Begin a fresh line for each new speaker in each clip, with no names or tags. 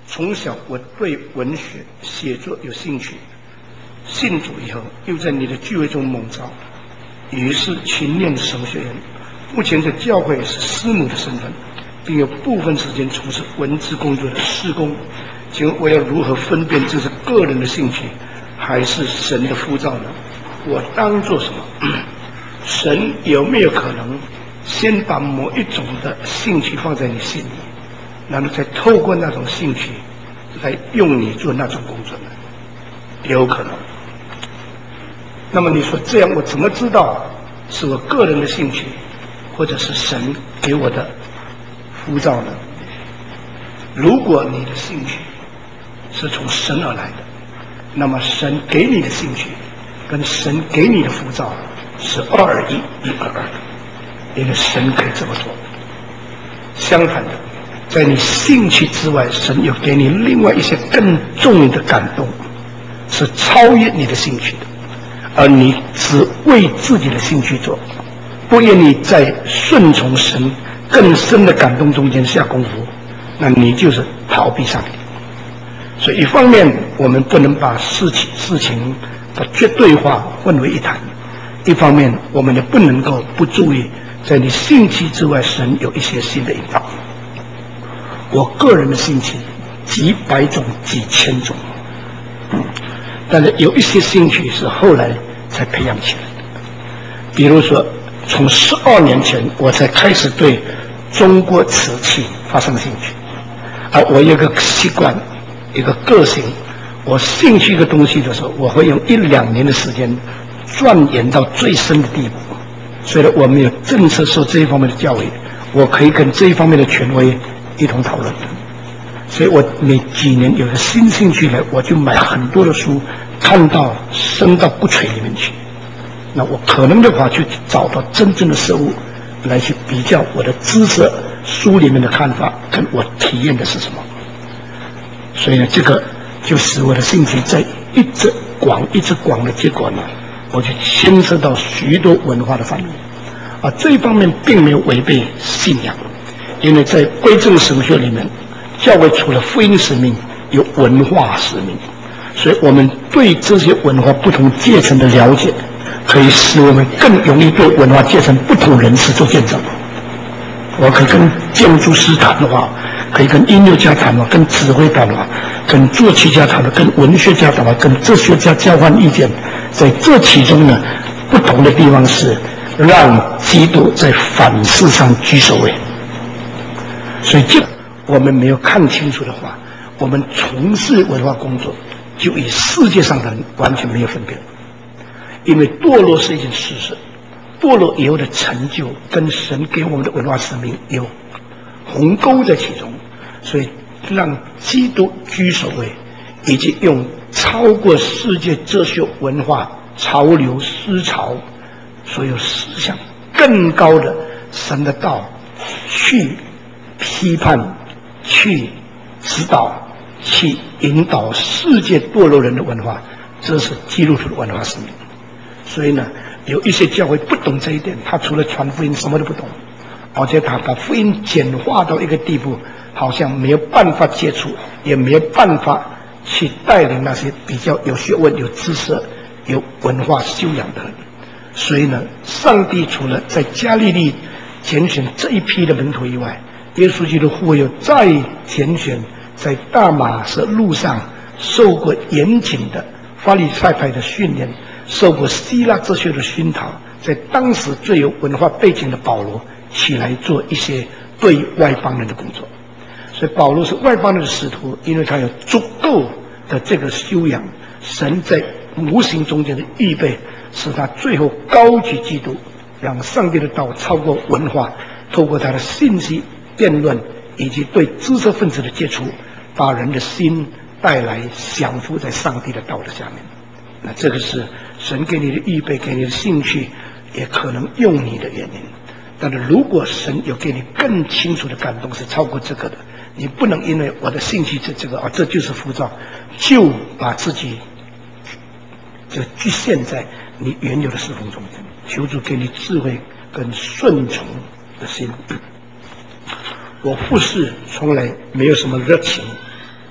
从小我对文学写作有兴趣，信主以后又在你的聚会中蒙召，于是勤念神学院，目前在教会是师母的身份，并有部分时间从事文字工作的事工。请问我要如何分辨这是个人的兴趣还是神的呼召呢？我当做什么？神有没有可能先把某一种的兴趣放在你心里，然后再透过那种兴趣来用你做那种工作呢？有可能。那么你说这样我怎么知道是我个人的兴趣或者是神给我的呼召呢？如果你的兴趣是从神而来的，那么神给你的兴趣跟神给你的呼召是2:1，1:2的，因为神可以这么做。相反的，在你兴趣之外，神有给你另外一些更重的感动，是超越你的兴趣的，而你只为自己的兴趣做，不愿你在顺从神更深的感动中间下功夫，那你就是逃避上帝。所以一方面我们不能把事情的绝对化混为一谈，一方面我们也不能够不注意在你兴趣之外神有一些新的引导。我个人的兴趣几百种几千种，但是有一些兴趣是后来才培养起来的。比如说从12年前我才开始对中国瓷器发生兴趣，而我有个习惯一个个性，我兴趣一个东西的时候，我会用1-2年的时间钻研到最深的地步。所以我们有政策受这一方面的教育，我可以跟这一方面的权威一同讨论。所以我每几年有个新兴趣来，我就买很多的书，看到深到骨髓里面去。那我可能的话去找到真正的事物来去比较我的知识书里面的看法跟我体验的是什么。所以呢，这个就使我的兴趣在一直广的结果呢，我就牵涉到许多文化的范围，而这一方面并没有违背信仰，因为在归正神学里面，教会除了福音使命，有文化使命，所以我们对这些文化不同阶层的了解，可以使我们更容易对文化阶层不同人士做见证。我可以跟建筑师谈的话，可以跟音乐家谈的话，跟指挥谈的话，跟作曲家谈的，跟文学家谈的话，跟哲学家交换意见。在这其中呢，不同的地方是让基督在反思上居首位。所以这我们没有看清楚的话，我们从事文化工作就与世界上的人完全没有分别。因为堕落是一件事实，堕落以后的成就跟神给我们的文化使命有鸿沟在其中，所以让基督居首位，以及用超过世界哲学文化潮流思潮所有思想更高的神的道去批判，去指导，去引导世界堕落人的文化，这是基督徒的文化使命。所以呢，有一些教会不懂这一点，他除了传福音什么都不懂，而且他把福音简化到一个地步，好像没有办法接触，也没有办法去带领那些比较有学问、有知识、有文化修养的人。所以呢，上帝除了在加利利拣选这一批的门徒以外，耶稣基督会有再拣选在大马色路上受过严谨的法利赛派的训练，受过希腊哲学的熏陶，在当时最有文化背景的保罗起来做一些对外邦人的工作。所以保罗是外邦人的使徒，因为他有足够的这个修养，神在无形中间的预备，使他最后高举基督，让上帝的道超过文化，透过他的信息辩论以及对知识分子的接触，把人的心带来降服在上帝的道的下面。那这个是神给你的预备，给你的兴趣，也可能用你的原因。但是如果神有给你更清楚的感动是超过这个的，你不能因为我的兴趣是这个这就是呼召，就把自己就局限在你原有的侍奉中间。求主给你智慧跟顺从的心。我服侍从来没有什么热情，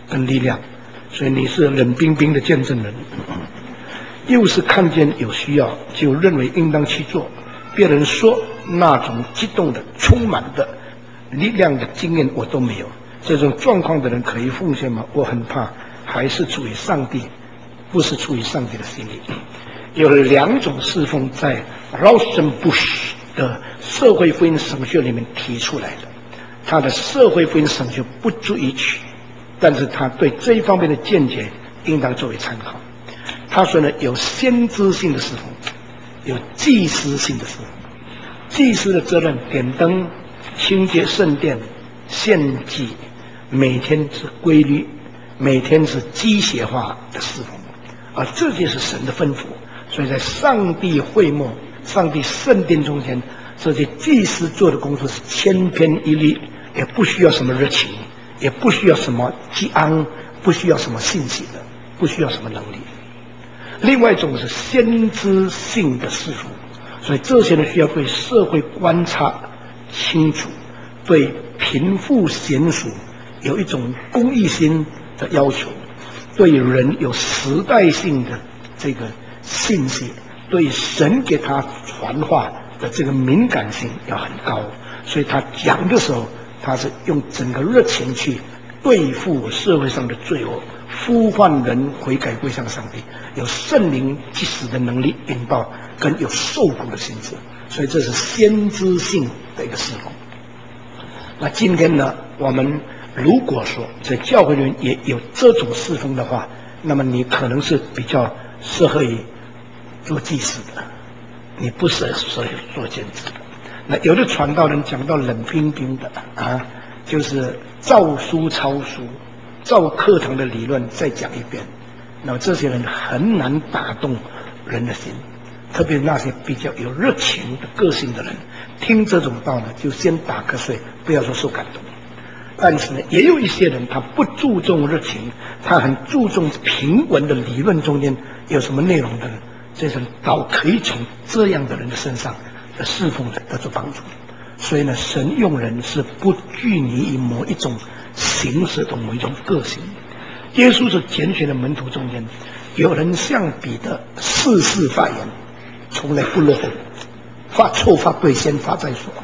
跟力量，所以你是冷冰冰的见证人，又是看见有需要就认为应当去做，别人说那种激动的、充满的力量的经验我都没有。这种状况的人可以奉献吗？我很怕还是出于上帝，不是出于上帝的心意。有2种侍奉在 Rauschenbusch 的社会福音神学里面提出来的，他的社会福音神学不足以取，但是他对这一方面的见解应当作为参考。他说呢，有先知性的侍奉，有祭司性的侍奉。祭司的责任点灯、清洁圣殿、献祭，每天是规律，每天是机械化的侍奉，而这就是神的吩咐。所以在上帝会幕、上帝圣殿中间，这些祭司做的工作是千篇一律，也不需要什么热情，也不需要什么激昂，不需要什么信息的，不需要什么能力。另外一种是先知性的侍奉，所以这些人需要对社会观察清楚，对贫富悬殊有一种公益心的要求，对人有时代性的这个信息，对神给他传话的这个敏感性要很高，所以他讲的时候，他是用整个热情去对付社会上的罪恶，呼唤人悔改归向上帝，有圣灵即时的能力引导，跟有受苦的心智，所以这是先知性的一个侍奉。那今天呢，我们如果说在教会里面也有这种侍奉的话，那么你可能是比较适合于做祭司的，你不适合做见证的。那有的传道人讲到冷冰冰的就是照书抄书，照课堂的理论再讲一遍，那么这些人很难打动人的心，特别那些比较有热情的个性的人，听这种道呢就先打瞌睡，不要说受感动。但是呢，也有一些人他不注重热情，他很注重平稳的理论中间有什么内容的，这种倒可以从这样的人的身上的侍奉得到帮助。所以呢，神用人是不拘泥于某一种形式的某一种个性。耶稣是拣选的门徒中间，有人向彼得事事发言，从来不落后，发错发对先发再说。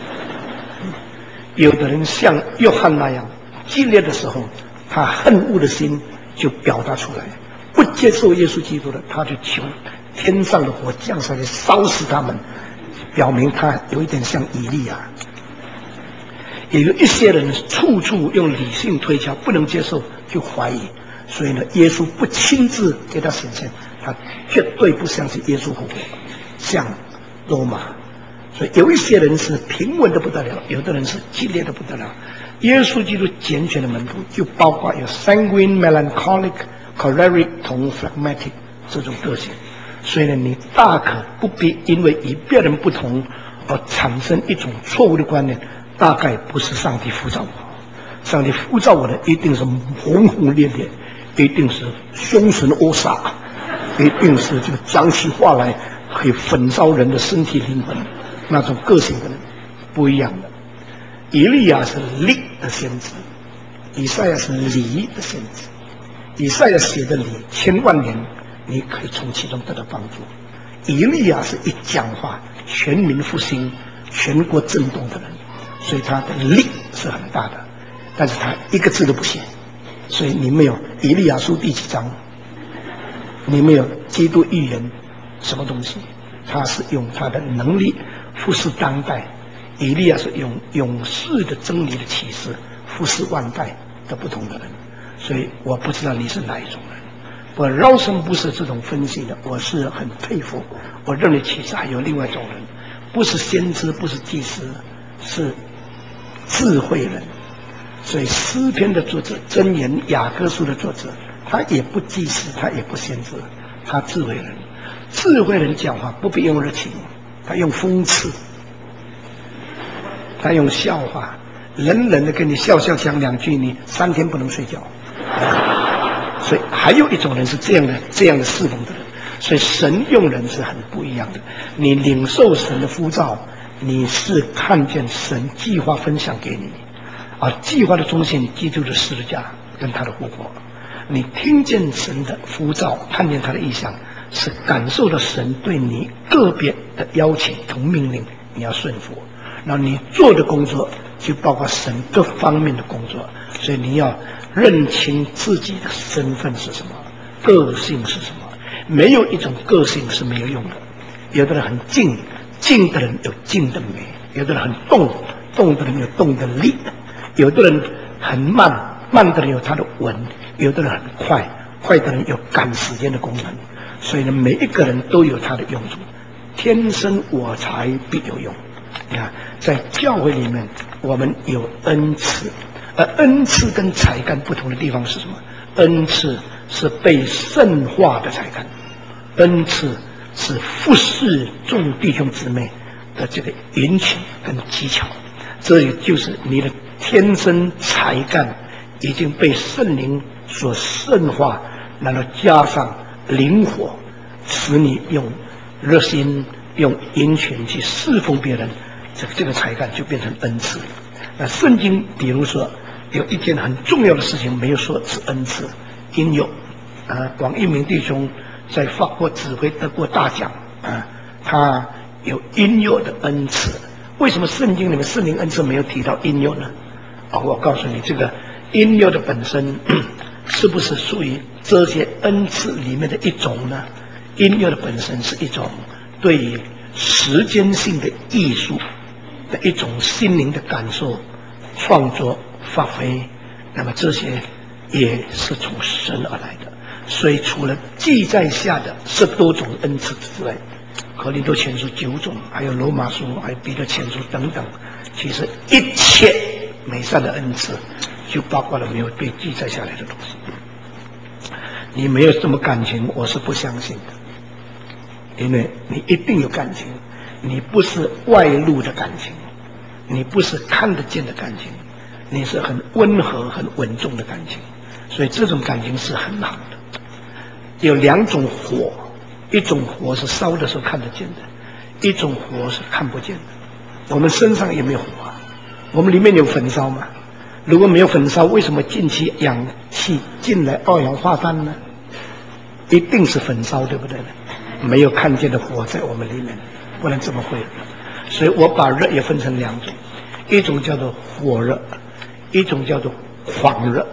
有的人像约翰那样激烈的时候，他恨恶的心就表达出来，不接受耶稣基督的，他就求天上的火降下来烧死他们，表明他有一点像以利亚。也有一些人处处用理性推敲，不能接受就怀疑，所以呢，耶稣不亲自给他显现，他绝对不相信耶稣复活，像罗马。所以有一些人是平稳的不得了，有的人是激烈的不得了。耶稣基督拣选的门徒就包括有 sanguine, melancholic, choleric 同 phlegmatic 这种个性。所以呢，你大可不必因为与别人不同而产生一种错误的观念，大概不是上帝呼召我，上帝呼召我的一定是轰轰烈烈，一定是凶神恶煞，一定是这个讲起话来可以焚烧人的身体灵魂，那种个性的人不一样的。以利亚是力的先知，以赛亚是理的先知。以赛亚写的理千万年，你可以从其中得到帮助。以利亚是一讲话全民复兴、全国震动的人，所以他的力是很大的，但是他一个字都不写。所以你没有以利亚书第几章，你没有基督预言什么东西，他是用他的能力服侍当代。以利亚是用永世的真理的启示服侍万代的不同的人，所以我不知道你是哪一种人。我饶生不是这种分析的，我是很佩服。我认为其实还有另外一种人，不是先知，不是祭司，是智慧人。所以诗篇的作者、箴言雅各书的作者，他也不祭司，他也不先知，他智慧人。智慧人讲话不必用热情，他用讽刺，他用笑话，冷冷的跟你笑笑讲两句，你3天不能睡觉。所以还有一种人是这样的侍奉的人。所以神用人是很不一样的。你领受神的呼召，你是看见神计划分享给你，而计划的中心基督的十字架跟他的复活。你听见神的呼召，看见他的意象，是感受到神对你个别的邀请同命令，你要顺服。然后你做的工作就包括神各方面的工作，所以你要认清自己的身份是什么，个性是什么。没有一种个性是没有用的。有的人很静，静的人有静的美；有的人很动，动的人有动的力；有的人很慢，慢的人有他的稳；有的人很快，快的人有赶时间的功能。所以呢，每一个人都有他的用处。天生我材必有用。你看，在教会里面，我们有恩赐，而恩赐跟才干不同的地方是什么？恩赐是被圣化的才干，恩赐是服侍众弟兄姊妹的这个引起跟技巧。这也就是你的天生才干已经被圣灵所圣化，然后加上灵活，使你用热心、用殷勤去侍奉别人，这个才干就变成恩赐。那圣经比如说有一件很重要的事情没有说是恩赐，应有广义明弟兄在法国指挥得过大奖他有应有的恩赐。为什么圣经里面圣灵恩赐没有提到应有呢？我告诉你，这个应有的本身是不是属于这些恩赐里面的一种呢？应有的本身是一种对于时间性的艺术的一种心灵的感受、创作、发挥，那么这些也是从神而来的。所以除了记载下的10多种恩赐之外，哥林多前书9种，还有罗马书，还有彼得前书等等，其实一切美善的恩赐就包括了没有被记载下来的东西。你没有什么感情，我是不相信的，因为你一定有感情，你不是外露的感情，你不是看得见的感情，你是很温和很稳重的感情，所以这种感情是很好的。有2种火，一种火是烧的时候看得见的，一种火是看不见的。我们身上也没有火我们里面有焚烧吗？如果没有焚烧，为什么进去氧气进来2氧化碳呢？一定是焚烧，对不对？没有看见的火在我们里面，不然怎么会？所以我把热也分成2种，一种叫做火热，一种叫做狂热。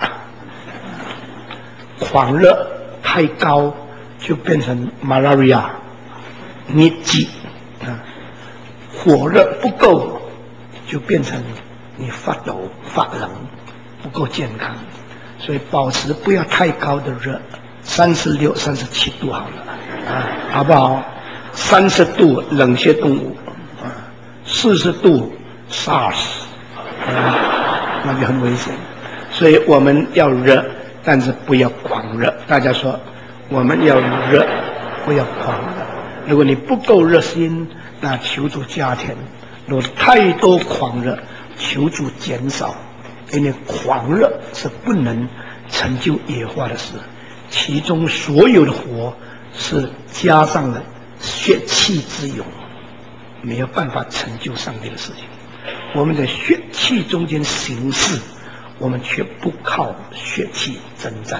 狂热太高就变成 malaria 疟疾火热不够就变成你发抖发冷，不够健康。所以保持不要太高的热，36、37度好了好不好？30度冷血动物40度 SARS 那就很危险。所以我们要热，但是不要狂热。大家说我们要热，不要狂热。如果你不够热心，那求主加添；如果太多狂热，求主减少。因为狂热是不能成就耶和华的事，其中所有的火是加上了血气之勇，没有办法成就上帝的事情。我们在血气中间行事，我们却不靠血气征战。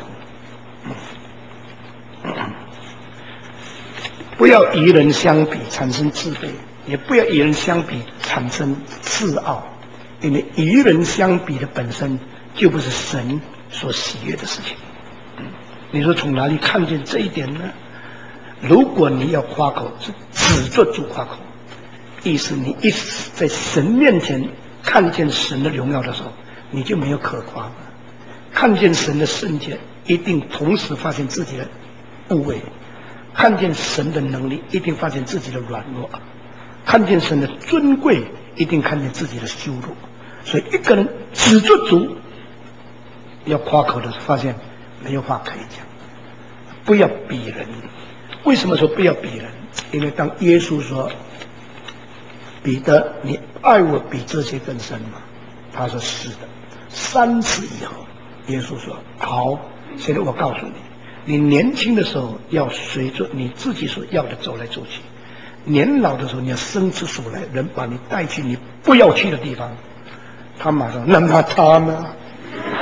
不要与人相比产生自卑，也不要与人相比产生自傲，因为与人相比的本身就不是神所喜悦的事情。你说从哪里看见这一点呢？如果你要夸口，是指着主夸口，意思你一在神面前看见神的荣耀的时候，你就没有可夸了。看见神的圣洁，一定同时发现自己的部位；看见神的能力，一定发现自己的软弱；看见神的尊贵，一定看见自己的羞辱。所以一个人指着主要夸口的时候，发现没有话可以讲。不要比人。为什么说不要比人？因为当耶稣说彼得你爱我比这些更深吗？他说是的。3次以后耶稣说好，现在我告诉你，你年轻的时候要随着你自己所要的走来走去，年老的时候你要伸出手来，人把你带去你不要去的地方。他马上那他呢？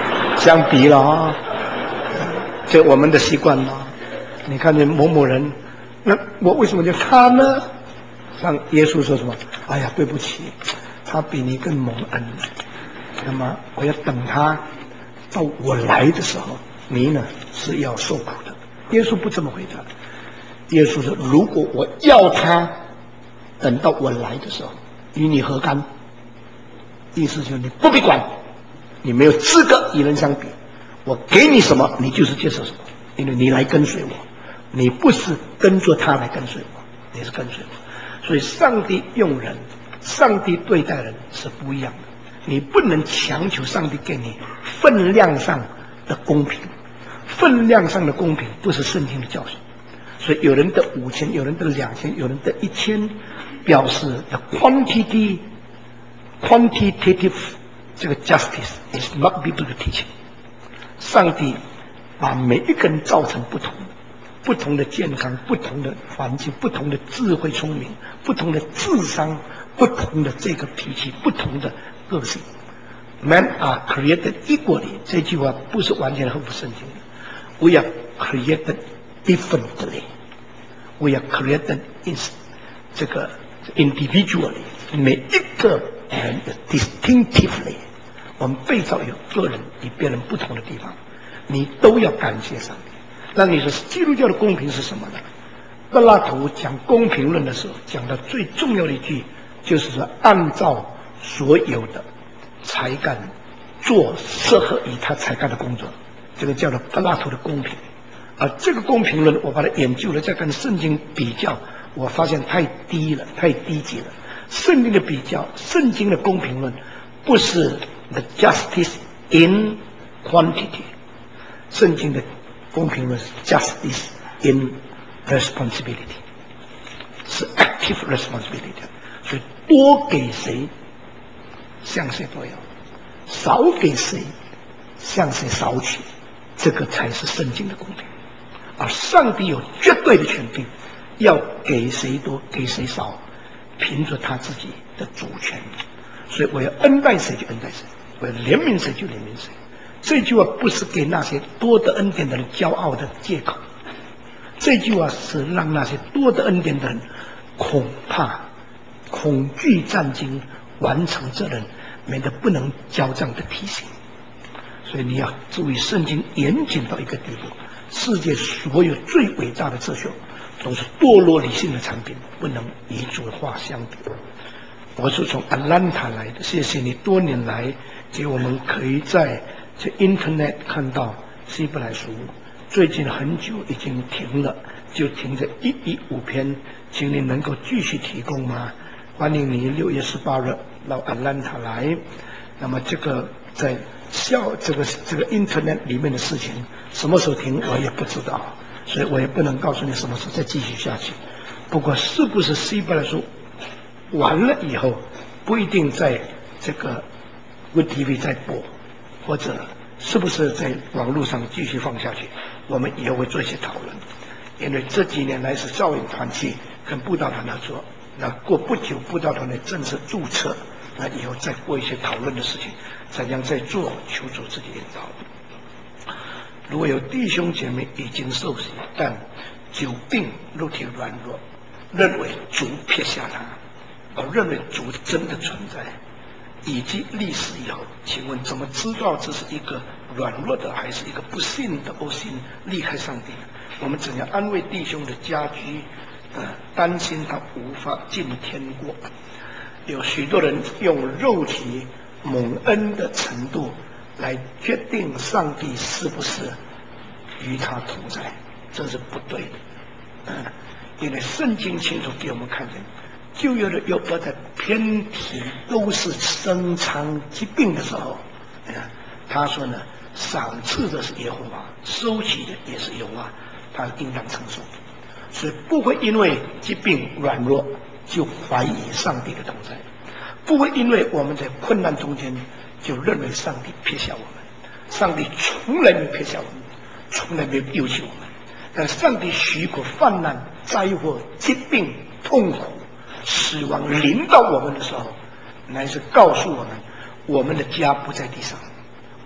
相比了啊，这我们的习惯了。你看见某某人，那我为什么就他呢？像耶稣说什么？哎呀，对不起，他比你更蒙恩。那么我要等他到我来的时候，你呢是要受苦的。耶稣不这么回答。耶稣说：如果我要他等到我来的时候，与你何干？意思就是你不必管，你没有资格与人相比。我给你什么，你就是接受什么，因为你来跟随我，你不是跟着他来跟随我，你是跟随我。所以上帝用人，上帝对待人是不一样的。你不能强求上帝给你分量上的公平，分量上的公平不是圣经的教训。所以有人得5000，有人得2000，有人得1000，表示 quantitative 这个 justice is not biblical teaching。上帝把每一个人造成不同的健康，不同的环境，不同的智慧聪明，不同的智商，不同的这个脾气，不同的个性。Men are created equally， 这句话不是完全合乎圣经的。We are created differently. We are created in 这个 individually， 每一个人的 distinctively， 我们被造有个人与别人不同的地方，你都要感谢上帝。那你说基督教的公平是什么呢？柏拉图讲公平论的时候，讲的最重要的一句就是说，按照所有的才干做适合于他才干的工作，这个叫做柏拉图的公平。而这个公平论，我把它研究了，再跟圣经比较，我发现太低了，太低级了。圣经的比较，圣经的公平论不是 the justice in quantity， 圣经的公平论是 justice in responsibility， 是 active responsibility。所以多给谁，向谁多要；少给谁，向谁少取，这个才是圣经的公平。而上帝有绝对的权柄，要给谁多给谁少，凭着他自己的主权。所以我要恩待谁就恩待谁，我要怜悯谁就怜悯谁。这句话不是给那些多得恩典的人骄傲的借口，这句话是让那些多得恩典的人恐怕恐惧战惊，完成责任，免得不能交账的提醒。所以你要注意，圣经严谨到一个地步，世界所有最伟大的哲学都是堕落理性的产品，不能与主的话相比。我是从阿兰塔来的，谢谢你多年来给我们可以在这 Internet 看到希伯来书。最近很久已经停了，就停在115篇，请你能够继续提供吗？欢迎你6月18日到阿兰塔来。那么这个在这个 Internet 里面的事情什么时候停我也不知道，所以我也不能告诉你什么时候再继续下去。不过是不是希伯来书完了以后不一定在这个 Good TV 再播，或者是不是在网络上继续放下去，我们以后会做一些讨论。因为这几年来是教引团契跟布道团合作，那过不久布道团的正式注册，那以后再过一些讨论的事情，怎样再做，求主自己引导。如果有弟兄姐妹已经受洗，但久病肉体软弱，认为主撇下他，而认为主真的存在，以及历史以后，请问怎么知道这是一个软弱的，还是一个不信的恶心离开上帝？我们怎样安慰弟兄的家居？担心他无法进天国。有许多人用肉体蒙恩的程度来决定上帝是不是与他同在，这是不对的。因为圣经清楚给我们看见，旧约的约伯在遍体都是生疮疾病的时候，他说呢，赏赐的是耶和华，收取的也是耶和华，他应当承受。所以不会因为疾病软弱就怀疑上帝的同在，不会因为我们在困难中间就认为上帝撇下我们。上帝从来没撇下我们，从来没有丢弃我们。但上帝许可患难、灾祸、疾病、痛苦、死亡临到我们的时候，乃是告诉我们，我们的家不在地上，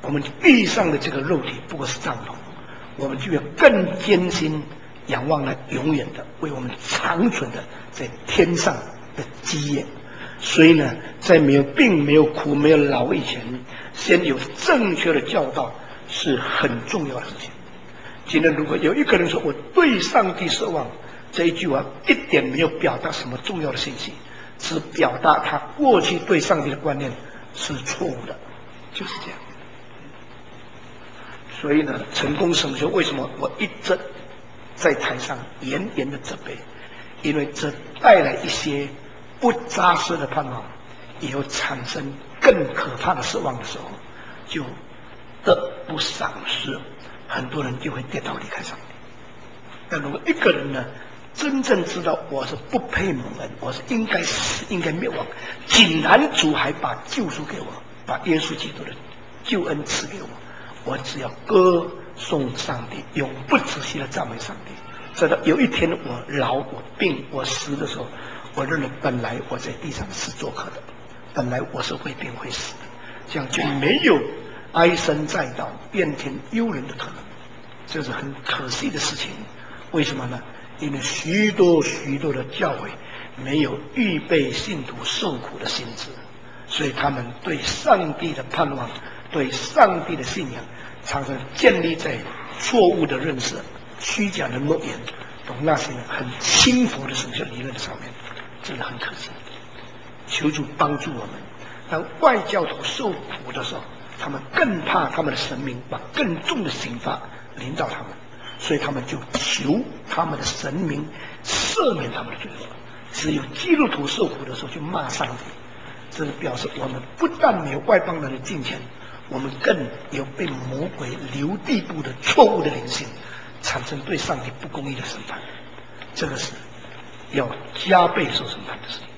我们地上的这个肉体不过是帐篷，我们就要更艰辛仰望那永远的为我们长存的在天上的基业。所以呢，在没有病、没有苦、没有老以前，先有正确的教导是很重要的事情。今天如果有一个人说我对上帝奢望，这一句话一点没有表达什么重要的信息，只表达他过去对上帝的观念是错误的，就是这样。所以呢，成功神学为什么我一直在台上严严的责备？因为这带来一些不扎实的盼望，以后产生更可怕的失望的时候，就得不偿失，很多人就会跌倒离开上帝。但如果一个人呢，真正知道我是不配蒙恩，我是应该死、应该灭亡，竟然主还把救赎给我，把耶稣基督的救恩赐给我，我只要歌颂上帝，永不止息的赞美上帝。直到有一天我老、我病、我死的时候，我认为本来我在地上是做客的，本来我是会病会死的，这样就没有唉声载道、怨天尤人的可能。这是很可惜的事情。为什么呢？因为许多的教会没有预备信徒受苦的心智，所以他们对上帝的盼望、对上帝的信仰，常常建立在错误的认识、虚假的诺言，同那些很轻浮的神学理论上面，真的很可惜。求主帮助我们，当外教徒受苦的时候，他们更怕他们的神明把更重的刑罚临到他们，所以他们就求他们的神明赦免他们的罪恶。只有基督徒受苦的时候就骂上帝，这表示我们不但没有外邦人的敬虔，我们更有被魔鬼留地步的错误的灵性，产生对上帝不公义的审判。这个是要加倍受审判的事情。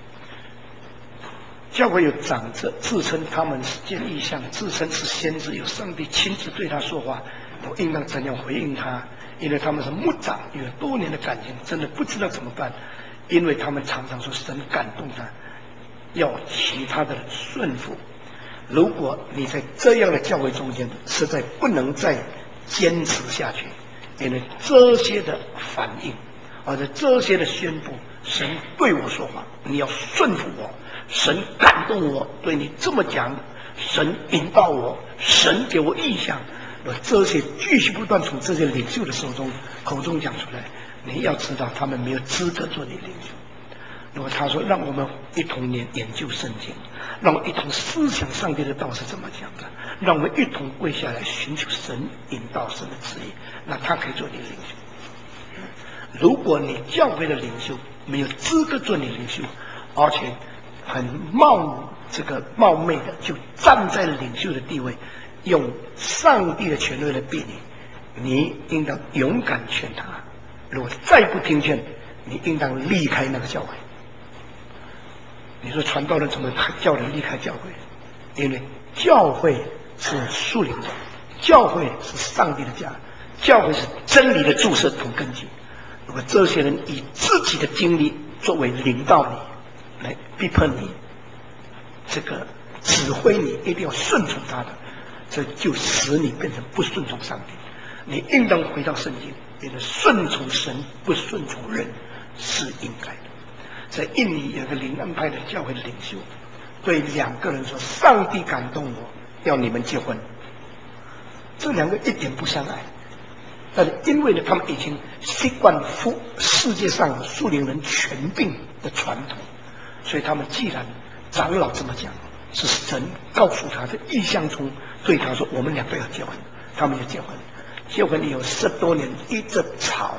教会有长者自称他们是见异象，自称是先知，有上帝亲自对他说话，我应当怎样回应他？因为他们是牧长，有多年的感情，真的不知道怎么办。因为他们常常说神感动他，要其他的人顺服。如果你在这样的教会中间，实在不能再坚持下去，因为这些的反应，或者这些的宣布，神对我说话，你要顺服我。神感动我对你这么讲，神引导我，神给我意向，这些继续不断从这些领袖的口中讲出来，你要知道他们没有资格做你领袖。如果他说让我们一同研究圣经，让我们一同思想上帝的道是怎么讲的，让我们一同跪下来寻求神引导神的旨意，那他可以做你的领袖。如果你教会的领袖没有资格做你领袖，而且很冒昧的就站在领袖的地位，用上帝的权威来逼你应当勇敢劝他。如果再不听劝，你应当离开那个教会。你说传道人怎么叫人离开教会？因为教会是树林的，教会是上帝的家，教会是真理的注射同根基。如果这些人以自己的经历作为领导你，来逼迫你，这个指挥你一定要顺从他的，这就使你变成不顺从上帝。你应当回到圣经，因为顺从神不顺从人是应该的。在印尼有个灵恩派的教会的领袖，对两个人说：“上帝感动我，要你们结婚。”这两个一点不相爱，但因为呢，他们已经习惯世界上属灵人权柄的传统，所以他们既然长老这么讲，是神告诉他在异象中对他说：“我们两个要结婚。”他们就结婚。结婚以后10多年，一直吵，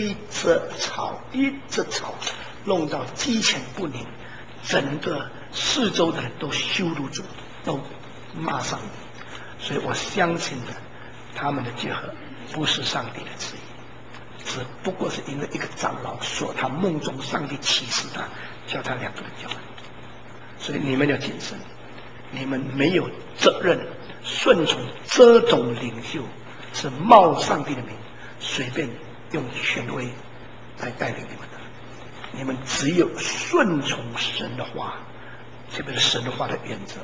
弄到鸡犬不宁，整个四周的人都羞辱主，都骂上帝。所以我相信的，他们的结合不是上帝的旨意，只不过是因为一个长老说他梦中上帝启示他，叫他两个人结婚。所以你们要谨慎，你们没有责任顺从这种领袖，是冒上帝的名，随便用权威来带领你们的。你们只有顺从神的话，这个是神的话的原则，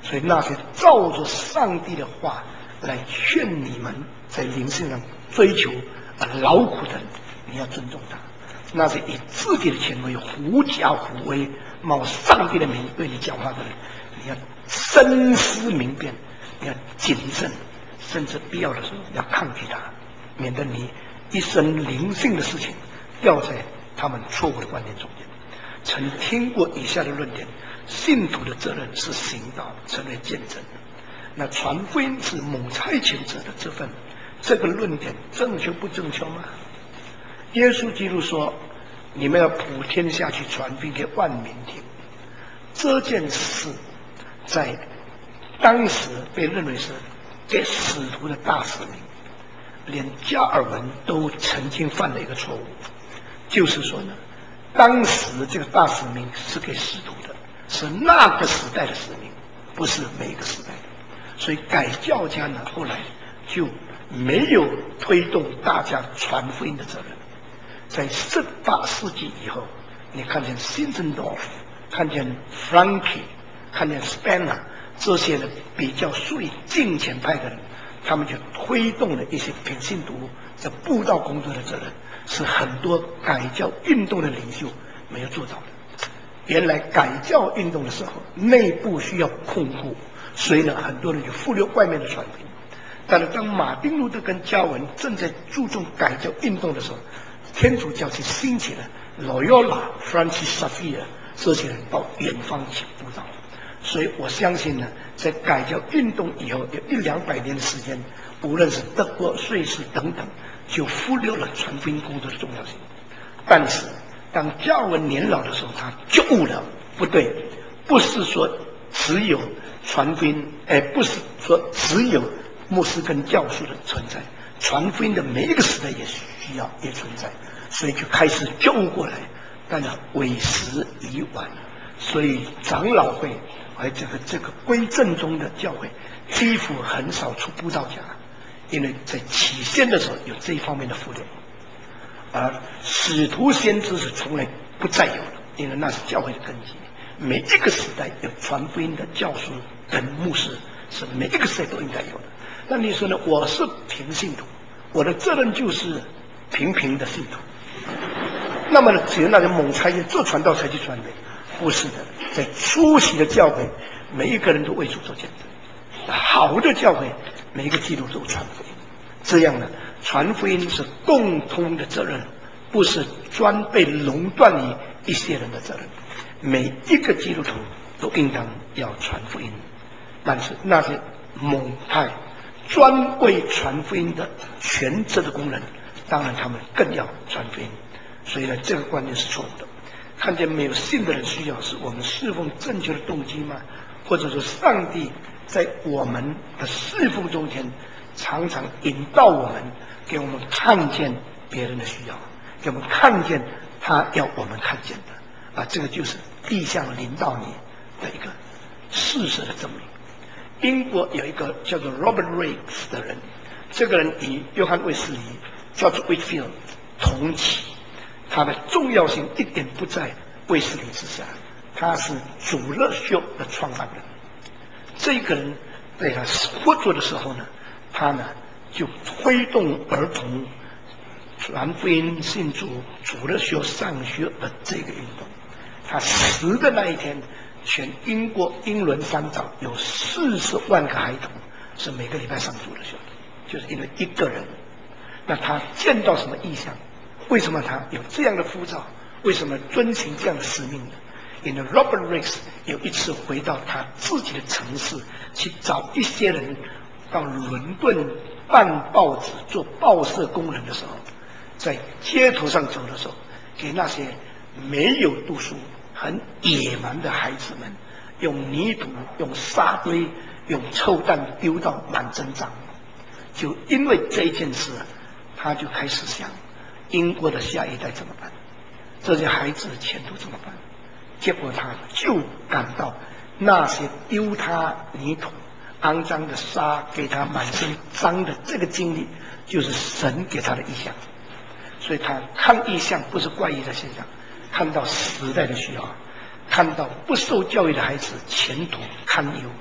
所以那些照着上帝的话来劝你们在灵性上追求劳苦的人，你要尊重他。那些以自己的权威狐假虎威冒上帝的名对你讲话的人，你要深思明辨，你要谨慎，甚至必要的时候要抗拒他，免得你一生灵性的事情掉在他们错误的观念中间。曾听过以下的论点：信徒的责任是行道，成为见证；那传福音是蒙差遣者的这份。这个论点正确不正确吗？耶稣基督说：“你们要普天下去传福音给万民听。”这件事在当时被认为是给使徒的大使命，连加尔文都曾经犯了一个错误，就是说呢，当时这个大使命是给使徒的，是那个时代的使命，不是每一个时代的。所以改教家呢，后来就没有推动大家传福音的责任。在18世纪以后，你看见辛森多夫，看见 Frankie， 看见 Spanner 这些呢比较属于敬虔派的人，他们就推动了一些平信徒在布道工作的责任，是很多改教运动的领袖没有做到的。原来改教运动的时候，内部需要控固，所以呢，很多人就忽略外面的传福音。但是当马丁路德跟加文正在注重改教运动的时候，天主教是兴起了 Loyola、Francis Xavier 这些人到远方去布道。所以我相信呢，在改教运动以后有100-200年的时间，无论是德国、瑞士等等，就忽略了传福音工作的重要性。但是当加尔文年老的时候，他觉悟了，不对，不是说只有传福音，不是说只有牧师跟教书的存在，传福音的每一个时代也需要也存在，所以就开始觉悟过来，但是为时已晚。所以长老会和这个归正宗的教会几乎很少出布道家，因为在起先的时候有这一方面的忽略，而使徒先知是从来不再有的，因为那是教会的根基。每一个时代有传福音的教师跟牧师，是每一个时代都应该有的。那你说呢？我是平信徒，我的责任就是平的信徒。那么呢，只有那些猛差做传道才去传的，不是的。在初期的教会，每一个人都为主做见证。好的教会，每一个基督徒传福音。这样呢，传福音是共通的责任，不是专被垄断于一些人的责任。每一个基督徒都应当要传福音，但是那些猛派专为传福音的全职的工人，当然他们更要传福音。所以呢，这个观念是错误的。看见没有信的人需要，是我们侍奉正确的动机吗？或者说上帝在我们的侍奉中间常常引导我们，给我们看见别人的需要，给我们看见他要我们看见的这个就是地向领导你的一个事实的证明。英国有一个叫做 Robert Raikes 的人，这个人与约翰卫斯理、George Whitefield 同期，他的重要性一点不在卫斯理之下，他是主乐修的创办人。这个人在他活着的时候呢，他呢就推动儿童传福音、信主、主乐修上学的这个运动。他死的那一天，全英国英伦三岛有40万个孩童是每个礼拜上主日学，就是因为一个人。那他见到什么异象？为什么他有这样的呼召？为什么遵循这样的使命呢？因为 Robert Raikes 有一次回到他自己的城市，去找一些人到伦敦办报纸做报社工人的时候，在街头上走的时候，给那些没有读书很野蛮的孩子们用泥土、用沙堆、用臭蛋丢到满身脏。就因为这件事，他就开始想英国的下一代怎么办，这些孩子的前途怎么办。结果他就感到那些丢他泥土、肮脏的沙给他满身脏的这个经历，就是神给他的意象。所以他看异象不是怪异的现象，看到时代的需要，看到不受教育的孩子前途堪忧，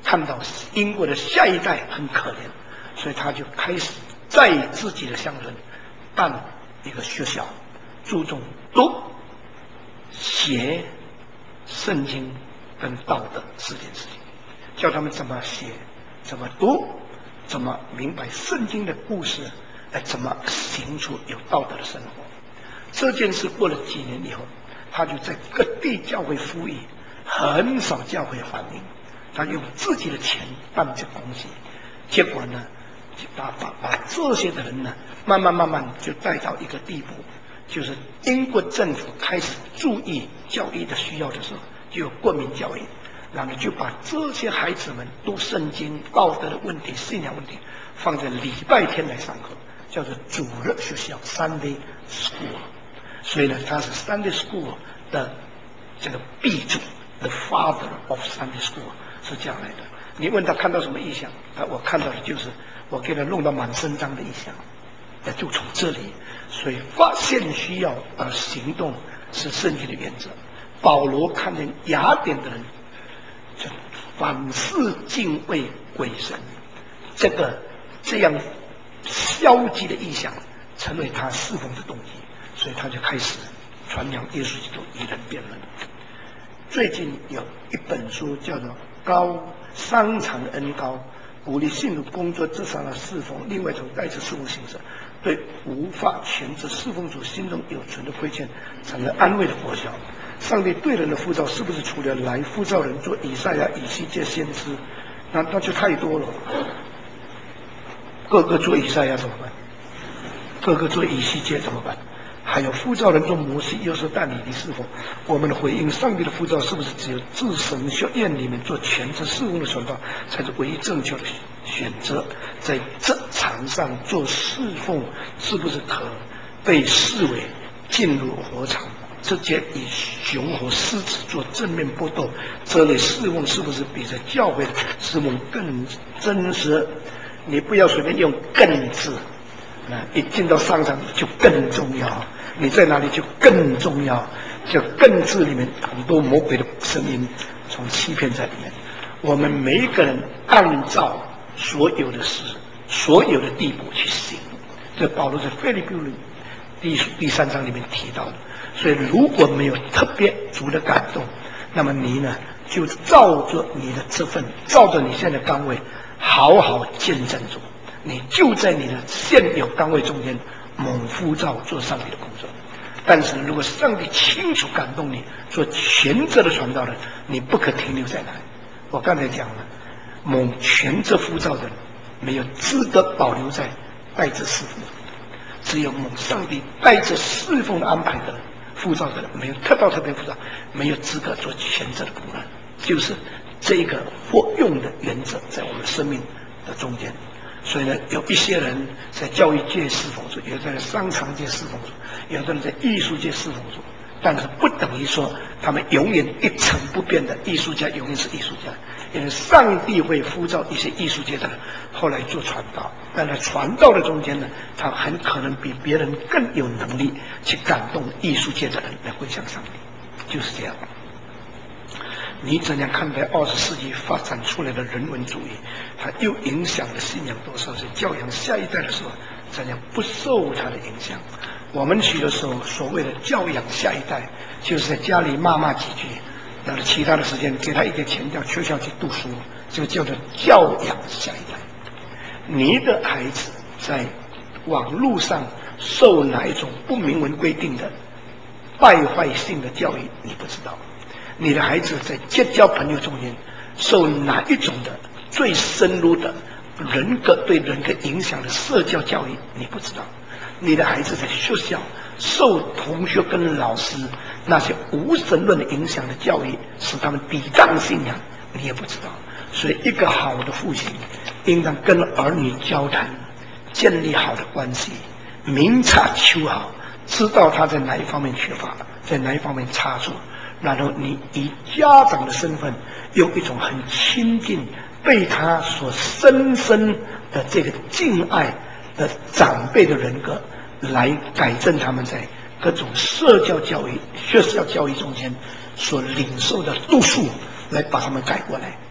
看到英国的下一代很可怜，所以他就开始在自己的乡村办一个学校，注重读、写圣经跟道德4件事情，教他们怎么写、怎么读、怎么明白圣经的故事，怎么行出有道德的生活。这件事过了几年以后，他就在各地教会服役，很少教会反应，他用自己的钱办这东西，结果呢，把这些的人呢，慢慢就带到一个地步，就是英国政府开始注意教育的需要的时候，就有国民教育，然后就把这些孩子们读圣经、道德的问题、信仰问题放在礼拜天来上课，叫做主日学校 （Sunday School）。所以呢，他是 Sunday School 的这个鼻祖 ，the father of Sunday School 是这样来的。你问他看到什么异象，我看到的就是我给他弄到满身章的异象，就从这里。所以发现需要而行动是圣经的原则。保罗看见雅典的人就反思敬畏鬼神，这样消极的意向成为他侍奉的动机，所以他就开始传扬耶稣基督以人辩论。最近有一本书叫做商场恩高，鼓励信徒工作至上的侍奉，另外一种代持侍奉形式，对无法全职侍奉主心中有存的亏欠产生安慰的果效。上帝对人的呼召是不是除了来呼召人做以赛亚、以西结先知，那就太多了。个个做以赛亚怎么办？个个做以西结怎么办？还有呼召人做摩西、又是但以理侍奉，我们的回应上帝的呼召是不是只有至神学院里面做全职侍奉的传道才是唯一正确的选择？在这场上做侍奉是不是可被视为进入火场，直接以熊和狮子做正面搏斗？这类侍奉是不是比在教会的侍奉更真实？你不要随便用更字，一进到商场就更重要，你在哪里就更重要，就更字里面很多魔鬼的声音从欺骗在里面。我们每一个人按照所有的事、所有的地步去行，这保罗在腓立比书第3章里面提到的。所以如果没有特别足的感动，那么你呢就照着你的这份，照着你现在的岗位好好见证主，你就在你的现有岗位中间猛呼召做上帝的工作。但是如果上帝清楚感动你做全职的传道人，你不可停留在那里。我刚才讲了，蒙全职呼召的人没有资格保留在带着侍奉，只有蒙上帝带着侍奉的安排的人、呼召的人，没有特别呼召，没有资格做全职的工人。就是这个活用的原则在我们生命的中间。所以呢，有一些人在教育界侍奉主，有的人在商场界侍奉主，有的人在艺术界侍奉主，但是不等于说他们永远一成不变的艺术家永远是艺术家。因为上帝会呼召一些艺术界的人后来做传道，但在传道的中间呢，他很可能比别人更有能力去感动艺术界的人来归向上帝，就是这样。你怎样看待20世纪发展出来的人文主义？它又影响了信仰多少？是教养下一代的时候，怎样不受它的影响？我们许多时候所谓的教养下一代，就是在家里骂几句，然后其他的时间给他一点钱到学校去读书，这个叫做教养下一代。你的孩子在网络上受哪一种不明文规定的败坏性的教育，你不知道。你的孩子在结交朋友中间受哪一种的最深入的人格对人格影响的社交教育，你不知道。你的孩子在学校受同学跟老师那些无神论的影响的教育，使他们抵挡信仰，你也不知道。所以一个好的父亲应当跟儿女交谈，建立好的关系，明察秋毫，知道他在哪一方面缺乏，在哪一方面差错，然后你以家长的身份，用一种很亲近、被他所深深的这个敬爱的长辈的人格，来改正他们在各种社交教育、学校教育中间所领受的度数，来把他们改过来。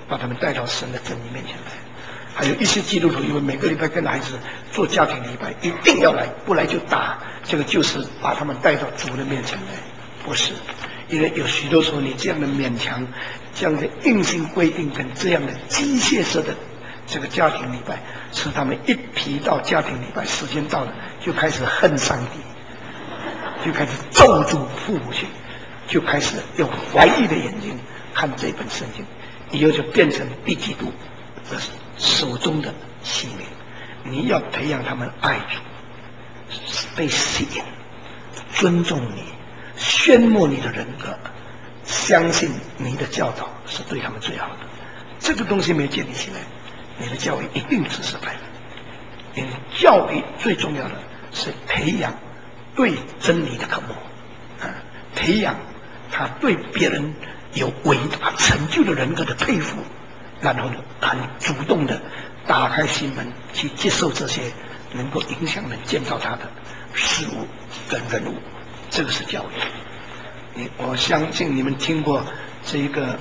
把他们带到神的真理面前来。还有一些基督徒，因为每个礼拜跟孩子做家庭礼拜，一定要来，不来就打，这个就是把他们带到主的面前来，不是？因为有许多时候你这样的勉强、这样的硬性规定跟这样的机械式的这个家庭礼拜，使他们一提到家庭礼拜时间到了，就开始恨上帝，就开始咒诅父母亲，就开始用怀疑的眼睛看这本圣经，以后就变成敌基督的手中的器皿。你要培养他们爱主，被吸引，尊重你，宣默你的人格，相信你的教导是对他们最好的。这个东西没建立起来，你的教育一定是失败的。因为教育最重要的是培养对真理的渴慕，培养他对别人有伟大成就的人格的佩服，然后呢，很主动的打开心门去接受这些能够影响人、建造他的事物跟人物，这个是教育。我相信你们听过这个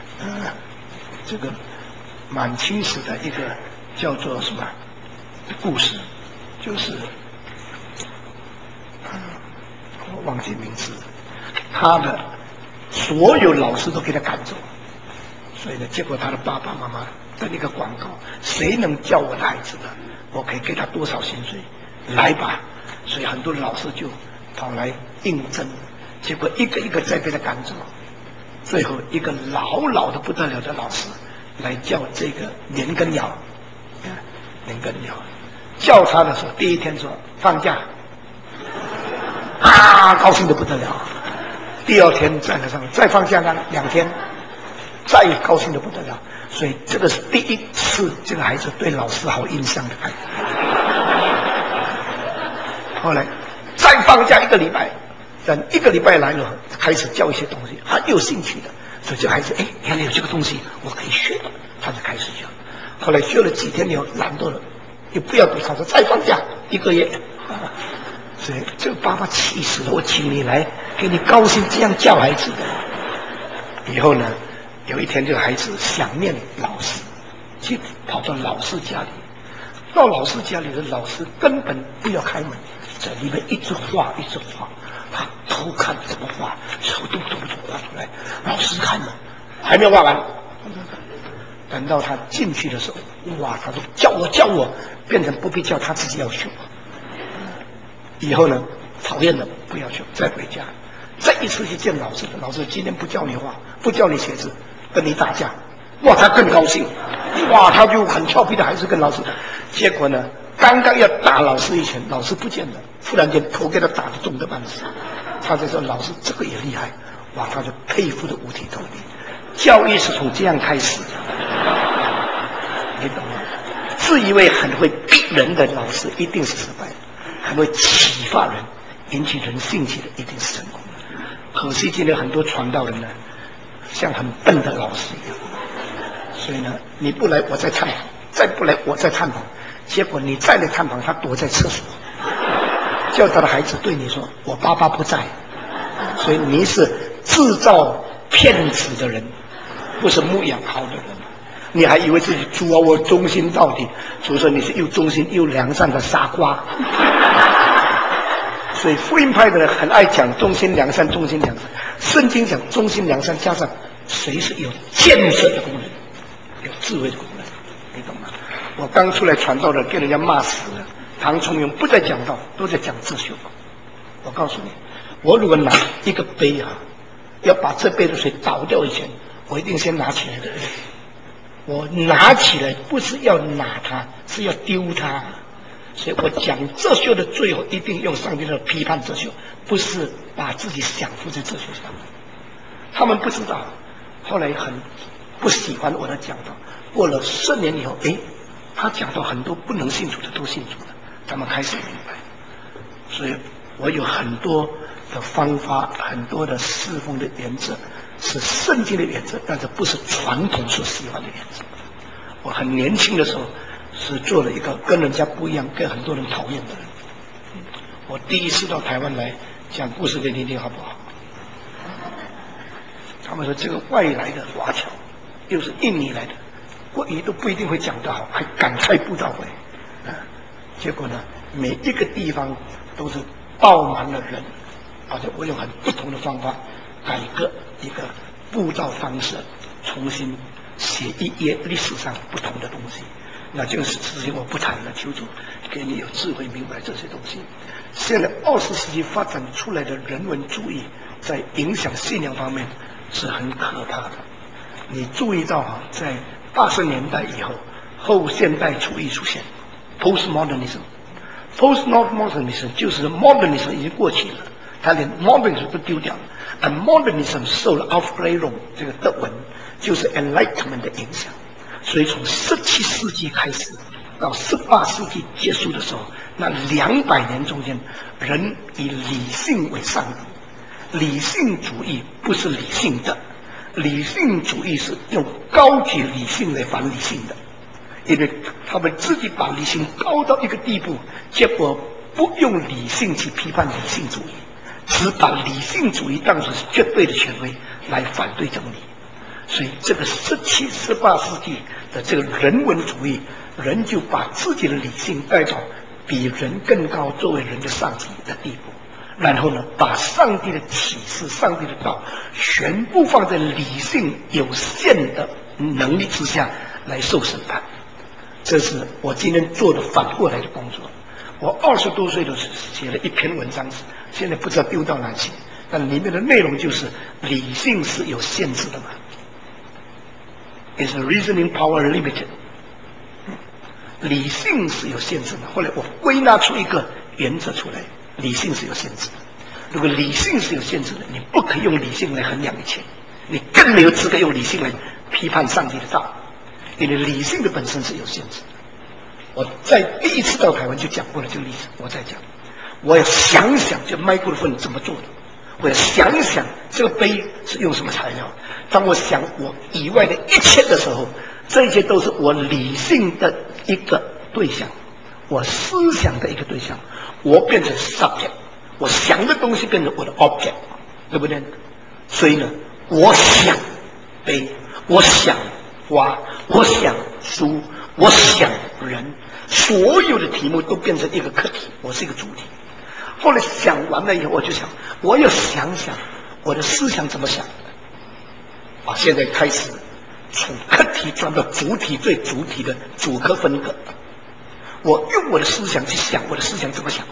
满清史的一个叫做什么故事，就是我忘记名字，他的所有老师都给他赶走，所以呢，结果他的爸爸妈妈登一个广告：谁能教我的孩子的，我可以给他多少薪水，来吧。所以很多老师就跑来应征，结果一个一个再被他赶走，最后一个老的不得了的老师来教这个年羹尧，年羹尧教他的时候，第一天说放假，高兴的不得了。第二天在那上再放假2天，再高兴的不得了。所以这个是第一次这个孩子对老师好印象的开始。后来再放假1个礼拜，等1个礼拜来了，开始教一些东西，很有兴趣的。所以这个孩子，原来有这个东西我可以学的，他就开始教。后来学了几天以后懒惰了，又不要读，他说再放假1个月。所以这个爸爸气死了，我请你来给你高兴，这样教孩子的。以后呢，有一天这个孩子想念老师，去跑到老师家里，到老师家里的老师根本不要开门，在里面一直画，他偷看怎么画，手动画出来。老师看了，还没有画完，等到他进去的时候，哇，他说叫我，变成不必叫，他自己要求。以后呢，讨厌了不要求，再回家，再一次去见老师，老师今天不教你画，不教你写字，跟你打架。哇，他更高兴，哇，他就很俏皮的还是跟老师打。结果呢，刚刚要打老师一拳，老师不见了，忽然间头给他打得重的半死。他就说老师这个也厉害，哇，他就佩服的五体投地。教育是从这样开始的，你懂吗？自以为很会逼人的老师一定是失败的，很会启发人、引起人兴趣的一定是成功的。可惜今天很多传道人呢，像很笨的老师一样。所以呢，你不来我在探访，再不来我在探访，结果你再来探访，他躲在厕所，叫他的孩子对你说：“我爸爸不在。”所以你是制造骗子的人，不是牧养好的人。你还以为自己主啊，我忠心到底。主说你是又忠心又良善的傻瓜。所以福音派的人很爱讲忠心良善，忠心良善。圣经讲忠心良善，加上谁是有建设的功能，有智慧的功能，你懂吗？我刚出来传道的，给人家骂死了。唐崇荣不再讲道，都在讲自修。我告诉你，我如果拿一个杯要把这杯的水倒掉以前，我一定先拿起来的。我拿起来不是要拿它，是要丢它。所以我讲哲学的最后一定用上帝的批判哲学，不是把自己享福在哲学上面。他们不知道，后来很不喜欢我的讲道。过了10年以后，他讲到很多不能信主的都信主了，他们开始明白。所以我有很多的方法，很多的侍奉的原则是圣经的原则，但是不是传统所喜欢的原则。我很年轻的时候是做了一个跟人家不一样，跟很多人讨厌的人。我第一次到台湾来讲故事给你听好不好？他们说这个外来的华侨又是印尼来的，国语都不一定会讲得好，还赶快不到位结果呢，每一个地方都是爆满了人，而且我用很不同的方法改革一个布道方式，重新写一页历史上不同的东西。那这个事情我不谈了，求主给你有智慧明白这些东西。现在20世纪发展出来的人文主义，在影响信仰方面是很可怕的。你注意到在80年代以后，后现代主义出现 ，postmodernism 就是 modernism 已经过去了，他连 modernism 都丢掉了。而 modernism 受了 Aufklärung 这个德文，就是 enlightenment 的影响。所以从17世纪开始到18世纪结束的时候，那200年中间，人以理性为上帝。理性主义不是理性的，理性主义是用高举理性来反理性的，因为他们自己把理性高到一个地步，结果不用理性去批判理性主义，只把理性主义当作是绝对的权威来反对真理。所以这个17、18世纪的这个人文主义，人就把自己的理性带到比人更高作为人的上帝的地步，然后呢，把上帝的启示、上帝的道全部放在理性有限的能力之下来受审判。这是我今天做的反过来的工作。我20多岁的时候写了一篇文章，现在不知道丢到哪去，但里面的内容就是理性是有限制的嘛。Is reasoning power limited？ 理性是有限制的。后来我归纳出一个原则出来，理性是有限制的。如果理性是有限制的，你不可以用理性来衡量一切，你更没有资格用理性来批判上帝的道，因为理性的本身是有限制的。我在第一次到台湾就讲过了这个例子，我再讲。我要想想这麦克风怎么做的，我要想一想这个杯是用什么材料。当我想我以外的一切的时候，这些都是我理性的一个对象，我思想的一个对象，我变成 subject， 我想的东西变成我的 object， 对不对？所以呢，我想杯，我想花，我想书，我想人，所有的题目都变成一个课题，我是一个主体。后来想完了以后，我就想，我要想想我的思想怎么想的。现在开始从课题转到主体对主体的主客分隔。我用我的思想去想我的思想怎么想。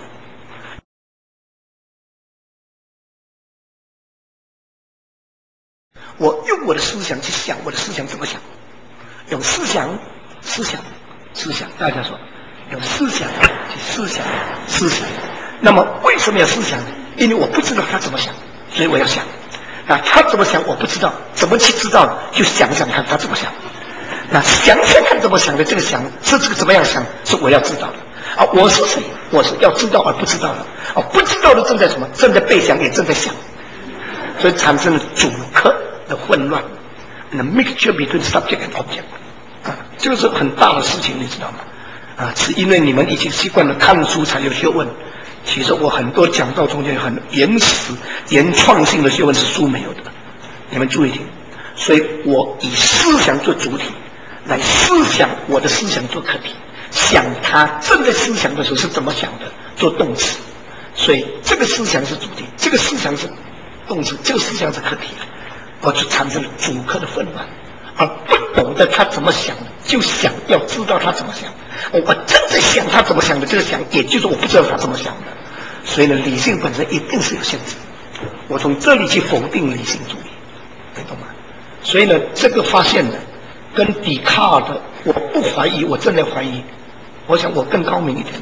我用我的思想去想我的思想怎么想。用思想，大家说，用思想去思想。那么为什么要思想呢？因为我不知道他怎么想，所以我要想。那他怎么想我不知道，怎么去知道？就想想看他怎么想。那想想看怎么想的，这个想是这个怎么样想，是我要知道的。我是谁？我是要知道而不知道的。不知道的正在什么？正在被想，也正在想，所以产生了主客的混乱。The mixture between subject and object， 这个是很大的事情，你知道吗？是因为你们已经习惯了看书才有学问。其实我很多讲道中间很原始、原创性的学问是书没有的，你们注意听。所以我以思想做主体，来思想我的思想做客体，想他正在思想的时候是怎么想的，做动词。所以这个思想是主体，这个思想是动词，这个思想是客体，我就产生了主客的混乱。而不懂得他怎么想的，就想要知道他怎么想。我正在想他怎么想的，这个想也就是我不知道他怎么想的。所以呢，理性本身一定是有限制。我从这里去否定理性主义，你懂吗？所以呢，这个发现呢，跟笛卡尔的我不怀疑，我正在怀疑，我想我更高明一点，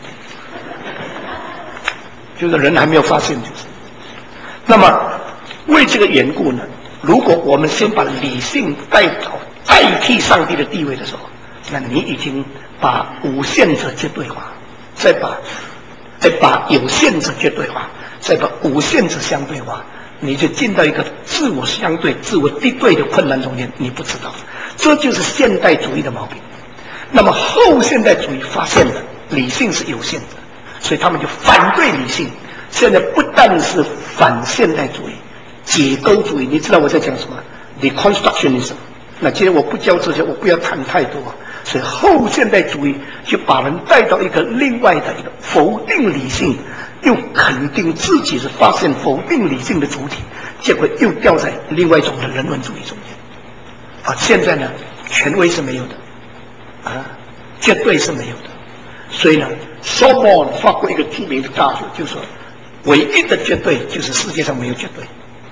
就是人还没有发现就是。那么为这个缘故呢，如果我们先把理性代替上帝的地位的时候，那你已经把无限者绝对化，再把有限者绝对化，再把无限者相对化，你就进到一个自我相对、自我敌对的困难中间，你不知道，这就是现代主义的毛病。那么后现代主义发现了理性是有限的，所以他们就反对理性。现在不但是反现代主义、解构主义，你知道我在讲什么？ Deconstructionism， 那今天我不教这些，我不要谈太多，所以后现代主义就把人带到一个另外的一个否定理性，又肯定自己是发现否定理性的主体，结果又掉在另外一种的人文主义中间。现在呢，权威是没有的，绝对是没有的。所以呢，索莫尔发过一个著名的大学，就说唯一的绝对就是世界上没有绝对。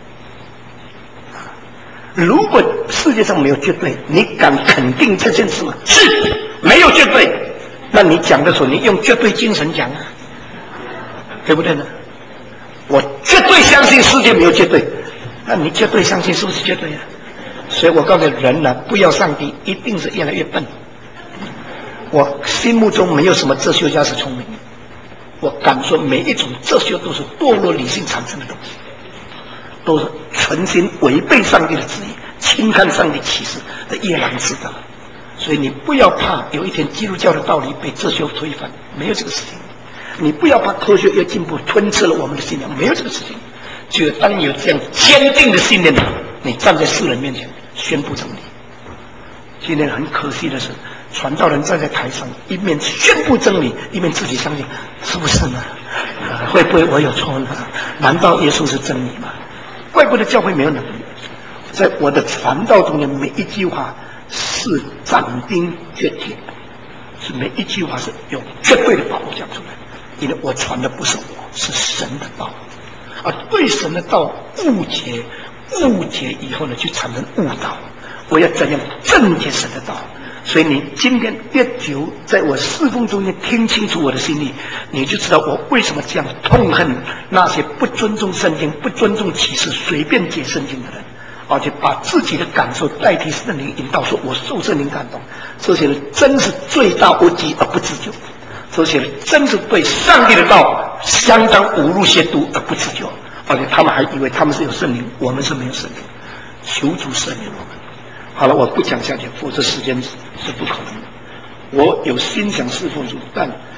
如果世界上没有绝对，你敢肯定这件事吗？是没有绝对，那你讲的时候，你用绝对精神讲啊，对不对呢？我绝对相信世界没有绝对，那你绝对相信是不是绝对啊？所以我告诉人呢，不要上帝，一定是越来越笨。我心目中没有什么哲学家是聪明的，我敢说每一种哲学都是堕落理性产生的东西，都是存心违背上帝的旨意，轻看上帝启示的夜郎自大。所以你不要怕有一天基督教的道理被哲学推翻，没有这个事情。你不要怕科学越进步吞吃了我们的信仰，没有这个事情。只有当你有这样坚定的信念，你站在世人面前宣布真理。今天很可惜的是，传道人站在台上，一面宣布真理，一面自己相信，是不是呢？会不会我有错呢？难道耶稣是真理吗？怪不得教会没有能力。在我的传道中间，每一句话是斩钉截铁，是每一句话是有绝对的把握讲出来，因为我传的不是我，是神的道，而对神的道误解以后呢，就产生误导。我要怎样正解神的道？所以你今天越久在我侍奉中间听清楚我的心意，你就知道我为什么这样痛恨那些不尊重圣经、不尊重启示、随便解圣经的人，而且把自己的感受代替圣灵引导，说我受圣灵感动。这些人真是罪大恶极而不自救，这些人真是对上帝的道相当侮辱亵渎而不自救，而且他们还以为他们是有圣灵，我们是没有圣灵。求主赦免我们。好了，我不讲下去，否则时间是不可能的。我有心想侍奉主，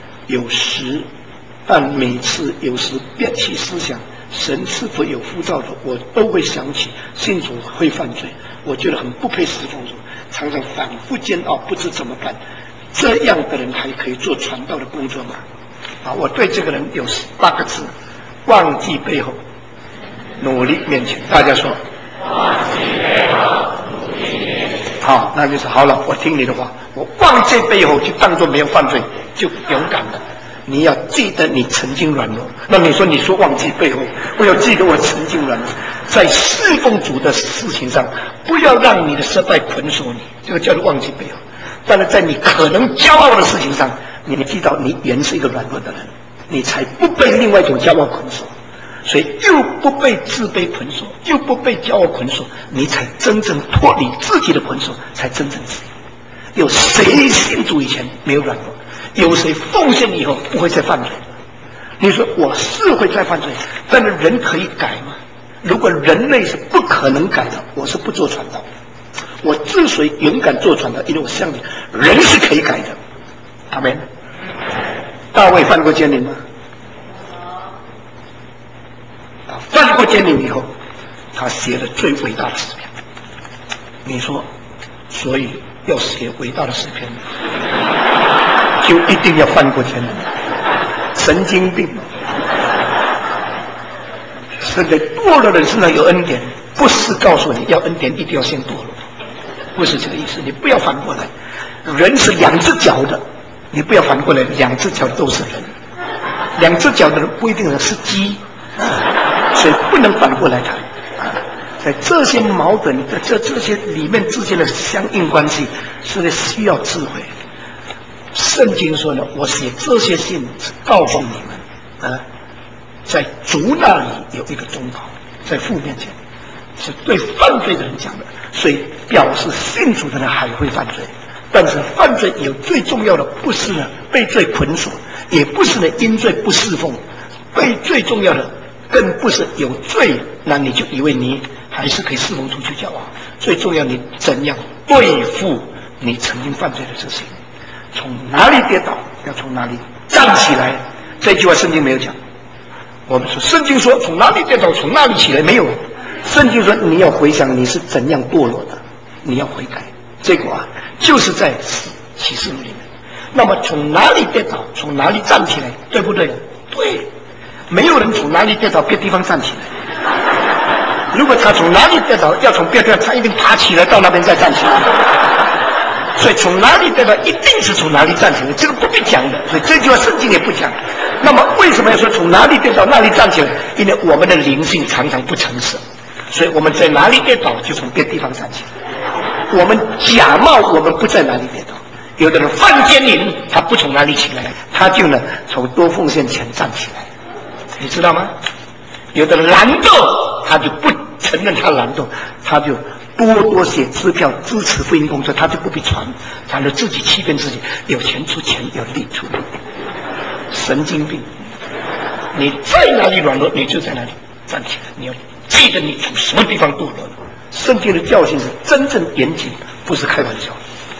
但每次有时变弃思想，神是否有呼召的，我都会想起信主会犯罪，我觉得很不配侍奉主，常常反复煎熬，不知怎么办。这样的人还可以做传道的工作吗？我对这个人有8个字：忘记背后，努力面前。大家说，忘记背后。好，那就是好了。我听你的话，我忘记背后就当作没有犯罪，就勇敢了。你要记得你曾经软弱。那你说忘记背后，我要记得我曾经软弱，在侍奉主的事情上，不要让你的失败捆锁你，这个叫做忘记背后。但是在你可能骄傲的事情上，你知道你原是一个软弱的人，你才不被另外一种骄傲捆锁。所以又不被自卑捆锁，又不被骄傲捆锁，你才真正脱离自己的捆锁，才真正自由。有谁信主以前没有软弱？有谁奉献以后不会再犯罪？你说我是会再犯罪，但是人可以改吗？如果人类是不可能改的，我是不做传道的。我之所以勇敢做传道，因为我相信人是可以改的。阿们。大卫犯过奸淫吗？犯过奸淫以后，他写了最伟大的诗篇。你说，所以要写伟大的诗篇，就一定要犯过奸淫？神经病！是在堕落的人身上有恩典，不是告诉你要恩典一定要先堕落，不是这个意思。你不要反过来，人是2只脚的，你不要反过来，2只脚都是人，2只脚的人不一定是鸡。所以不能反过来谈，在这些矛盾的这些里面之间的相应关系，是需要智慧。圣经说呢，我写这些信是告诉你们，在主那里有一个中保，在父面前，是对犯罪的人讲的，所以表示信主的人还会犯罪。但是犯罪有最重要的不是呢被罪捆锁，也不是呢因罪不侍奉，被最重要的更不是有罪，那你就以为你还是可以侍奉出去交往。最重要，你怎样对付你曾经犯罪的这些？从哪里跌倒，要从哪里站起来。这句话圣经没有讲。我们说圣经说从哪里跌倒，从哪里起来，没有。圣经说你要回想你是怎样堕落的， 你要悔改。结果啊，就是在启示录里面。那么从哪里跌倒，从哪里站起来，对不对？对，没有人从哪里跌倒别地方站起来。如果他从哪里跌倒，要从别地方，他一定爬起来到那边再站起来。所以从哪里跌倒，一定是从哪里站起来，这个不必讲的。所以这句话圣经也不讲。那么为什么要说从哪里跌倒哪里站起来？因为我们的灵性常常不诚实，所以我们在哪里跌倒就从别地方站起来。我们假冒我们不在哪里跌倒。有的人犯奸淫，他不从哪里起来，他就呢从多奉献前站起来，你知道吗？有的人懒惰，他就不承认他懒惰，他就多写支票支持福音工作，他就不必传，反而自己欺骗自己，有钱出钱，有力出力，神经病！你在哪里软弱，你就在哪里站起来。你要记得你从什么地方堕落了。圣经的教训是真正严谨，不是开玩笑。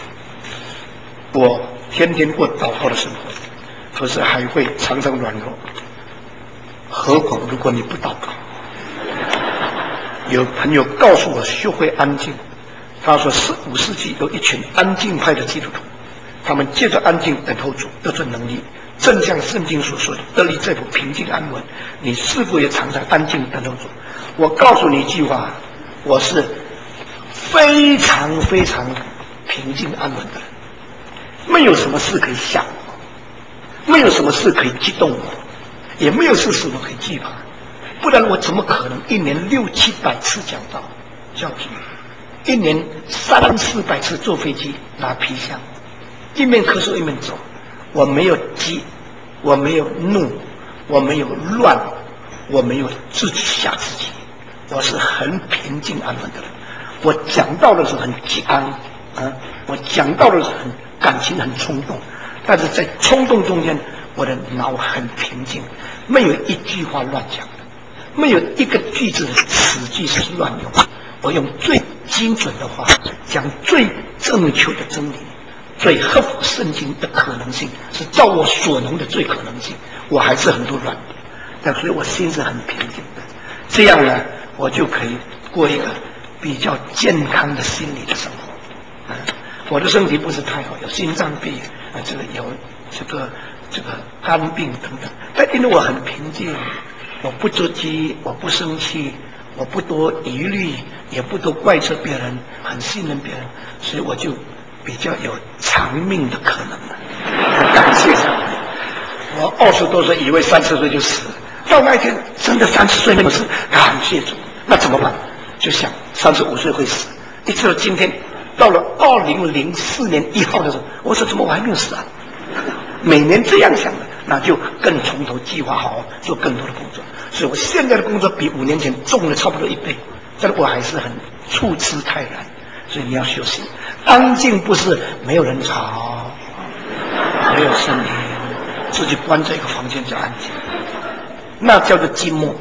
我天天过祷告的生活，可是还会常常软弱，何况如果你不祷告。有朋友告诉我学会安静，他说15世纪有一群安静派的基督徒，他们借着安静等候主，得着能力，正像圣经所说的得力在乎平静安稳。你是否也常常安静等候主？我告诉你一句话，我是非常非常平静安稳的人，没有什么事可以吓我，没有什么事可以激动我，也没有事使我可以惧怕。不然我怎么可能一年600-700次讲道教训，一年300-400次坐飞机拿皮箱，一面咳嗽一面走。我没有急，我没有怒，我没有乱，我没有自己吓自己，我是很平静安稳的人。我讲道的时候很激昂啊，我讲道的时候很感情很冲动，但是在冲动中间，我的脑很平静，没有一句话乱讲的，没有一个句子的词句是乱用。我用最精准的话讲最正确的真理，最合乎圣经的可能性，是照我所能的最可能性。我还是很多软，但所以我心是很平静的。这样呢，我就可以过一个比较健康的心理的生活。我的身体不是太好，有心脏病这个有这个肝病等等，但因为我很平静，我不着急，我不生气，我不多疑虑，也不多怪责别人，很信任别人，所以我就比较有长命的可能了。感谢神！我20多岁以为30岁就死了，到那一天真的30岁那么死，感谢主。那怎么办？就想35岁会死，一直到今天，到了2004年1号的时候，我说怎么我还没有死啊？每年这样想的，那就更从头计划好做更多的工作。所以我现在的工作比5年前重了差不多1倍，但我还是很处之泰然。所以你要休息，安静不是没有人吵，没有声音，自己关在一个房间叫安静，那叫做寂寞。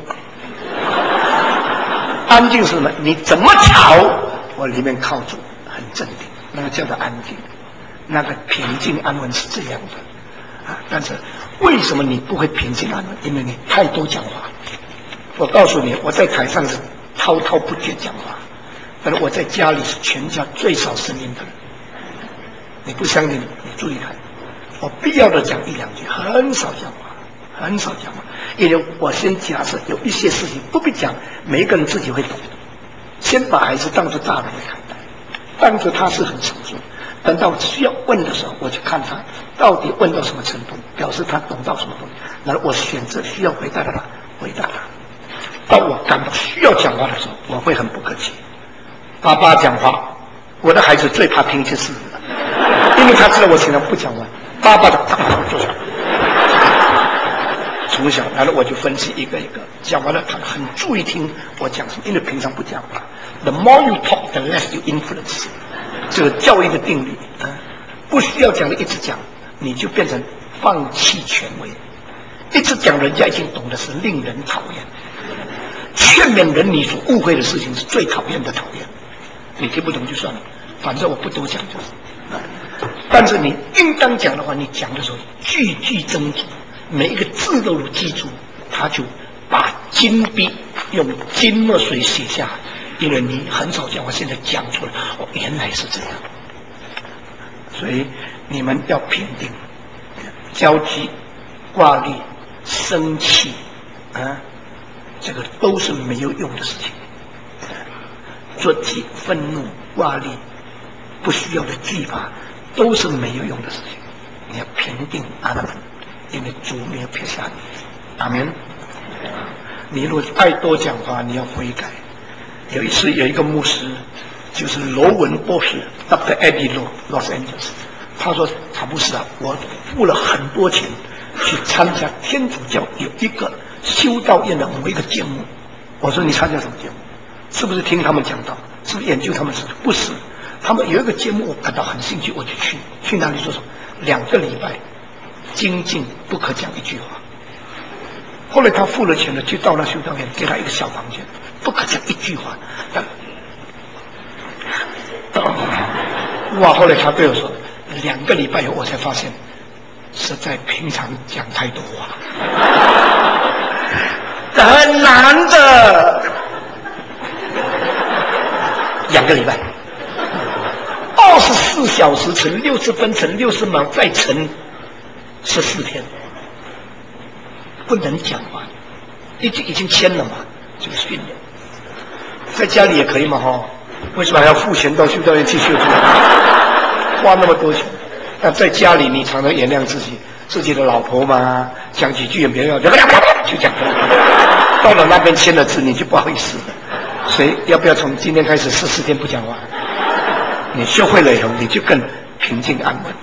安静是什么？你怎么吵，我里面靠住，很镇定，那个叫做安静，那个平静安稳是这样的啊。但是为什么你不会平静安稳？因为你太多讲话。我告诉你，我在台上是滔滔不绝讲话，但是我在家里是全家最少声音的人。你不相信，你注意看，我必要的讲1-2句，很少讲话。很少讲话，因为我先假设有一些事情不必讲，每一个人自己会懂。先把孩子当作大人来看待，当作他是很成熟。等到需要问的时候，我就看他到底问到什么程度，表示他懂到什么东西，然后我选择需要回答的他，回答他。当我感到需要讲话的时候，我会很不客气。爸爸讲话，我的孩子最怕听一些事实了，因为他知道我经常不讲话，爸爸的做什么。从小，然后我就分析一个一个，讲完了，他很注意听我讲什么，因为平常不讲话。The more you talk, the less you influence。这个教育的定律不需要讲的一直讲，你就变成放弃权威。一直讲，人家已经懂得是令人讨厌。劝勉人你所误会的事情是最讨厌的讨厌，你听不懂就算了，反正我不多讲就是。但是你应当讲的话，你讲的时候句句斟酌。每一个字都有记住，他就把金笔用金墨水写下， 因为你很少讲话，现在讲出来，哦，原来是这样。所以你们要评定焦急、挂虑、生气啊，这个都是没有用的事情。捉急、愤怒、挂虑、不需要的惧怕，都是没有用的事情。你要评定阿门，因为主没有撇下你。阿门。你若爱多讲话，你要悔改。有一次有一个牧师，就是罗文博士 Dr. Eddie Low Los Angeles， 他说他不是啊，我付了很多钱去参加天主教有一个修道院的某一个节目。我说你参加什么节目？是不是听他们讲道？是不是研究他们是？不是，他们有一个节目我感到很兴趣，我就去哪里做什么？2个礼拜精进不可讲一句话。后来他付了钱了，就到了修道院，给他一个小房间，不可讲一句话。哇！后来他对我说，2个礼拜以后我才发现，实在平常讲太多话，很难的。2个礼拜，24小时乘60分乘60秒再乘14天。不能讲话，已经签了嘛，这个训练，在家里也可以嘛哈？为什么还要付钱到修道院去修道？花那么多钱？那在家里你常常原谅自己的老婆嘛，讲几句也没有，就讲了。到了那边签了字，你就不好意思了。所以要不要从今天开始14天不讲话？你学会了以后，你就更平静安稳。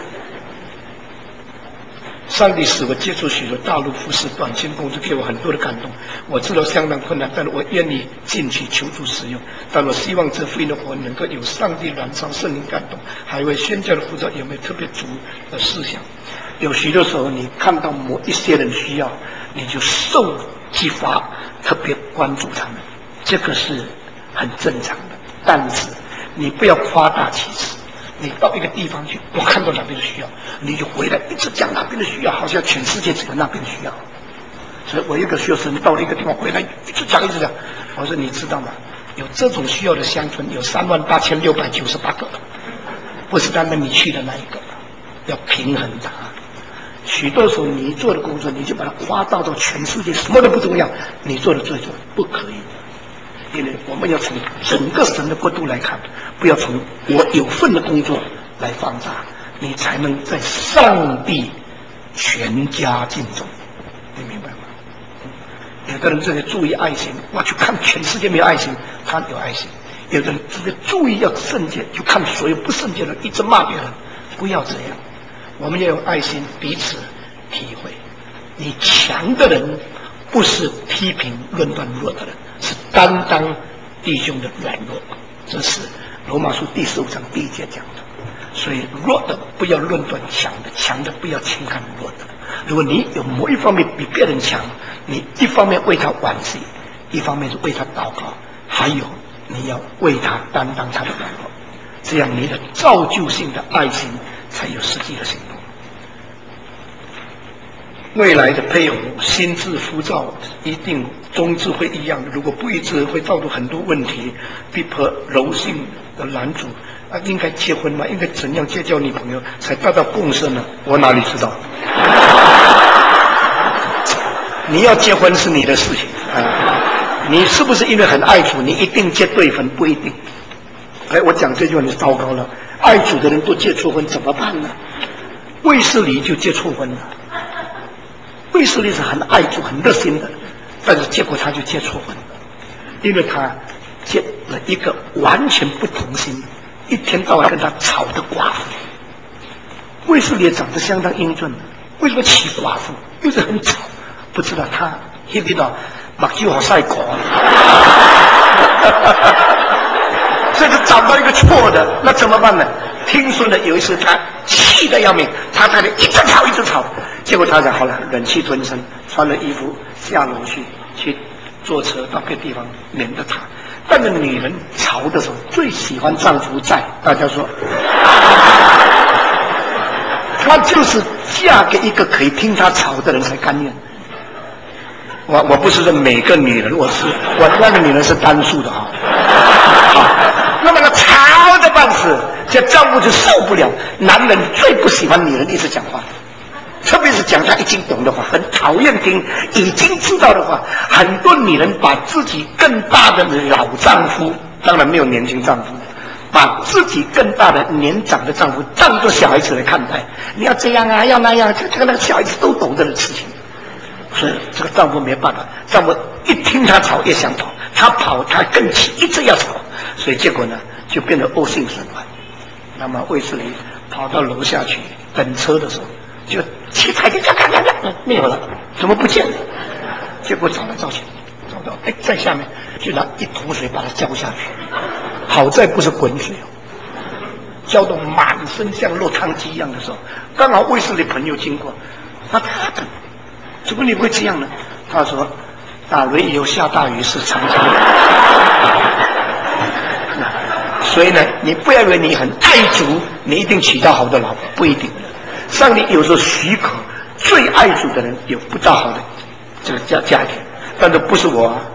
上帝使我接触许多大陆服侍短期工作，给我很多的感动。我知道相当困难，但是我愿意进去求助使用。但我希望这福音的活能够有上帝燃烧圣灵感动。还有宣教的护照有没有特别足的思想？有许多时候你看到某一些人需要，你就受激发，特别关注他们，这个是很正常的。但是你不要夸大其词。你到一个地方去，我看到哪边的需要，你就回来一直讲哪边的需要，好像全世界只有那边的需要。所以我一个学生到了一个地方回来，一直讲。我说你知道吗？有这种需要的乡村有38698个，不是单单你去的那一个，要平衡它。许多时候你做的工作，你就把它夸大到全世界什么都不重要，你做的最重要，不可以。因为我们要从整个神的国度来看，不要从我有份的工作来放大，你才能在上帝全家尽忠。你明白吗？有的人这里注意爱心，我去看全世界没有爱心，他有爱心；有的人这个注意要圣洁，就看所有不圣洁的人一直骂别人，不要这样。我们要有爱心，彼此体会。你强的人不是批评论断弱的人，是担当弟兄的软弱，这是罗马书第15章第1节讲的。所以弱的不要论断强的，强的不要轻看弱的。如果你有某一方面比别人强，你一方面为他惋惜，一方面是为他祷告，还有你要为他担当他的软弱，这样你的造就性的爱心才有实际的行动。未来的配偶心智浮躁，一定宗旨会一样，如果不一致会造成很多问题，逼迫柔性的男主应该结婚吗？应该怎样结交女朋友才达到共识呢？我哪里知道？你要结婚是你的事情你是不是因为很爱主，你一定结对分？不一定。我讲这句话你糟糕了，爱主的人都结错婚怎么办呢？卫斯理就结错婚了。卫斯理是很爱主很热心的，但是结果他就结错婚了，因为他结了一个完全不同心，一天到晚跟他吵的寡妇。卫斯理长得相当英俊，为什么娶寡妇？又是很吵，不知道他一直到目睭好晒狗这个找到一个错的，那怎么办呢？听说呢，有一次他气得要命，他太太一直吵，结果他讲好了，忍气吞声，穿了衣服下楼去坐车到别地方，免得他。但是女人吵的时候最喜欢丈夫在，大家说，她就是嫁给一个可以听她吵的人才甘愿。 我不是说每个女人，我那个女人是单数的啊。那么呢，吵得半死，这丈夫就受不了。男人最不喜欢女人一直讲话，特别是讲他已经懂的话，很讨厌听已经知道的话。很多女人把自己更大的老丈夫，当然没有年轻丈夫，把自己更大的年长的丈夫当作小孩子来看待。你要这样啊，要那样，这个那个小孩子都懂得的事情。所以这个丈夫没办法，丈夫一听他吵也想跑，他跑他更气，一直要吵，所以结果呢就变得恶性循环。那么卫斯理跑到楼下去等车的时候，就气踩着没有了，怎么不见了？结果找来找去，找到在下面，就拿一桶水把他浇下去。好在不是滚水哦，浇得满身像落汤鸡一样的时候，刚好卫斯理朋友经过，他怎么你会这样呢？他说：“打雷以后下大雨是常常的。”所以呢，你不要以为你很爱主，你一定娶到好的老婆，不一定。上帝有时候许可最爱主的人有不大好的这个家庭，但是不是我啊？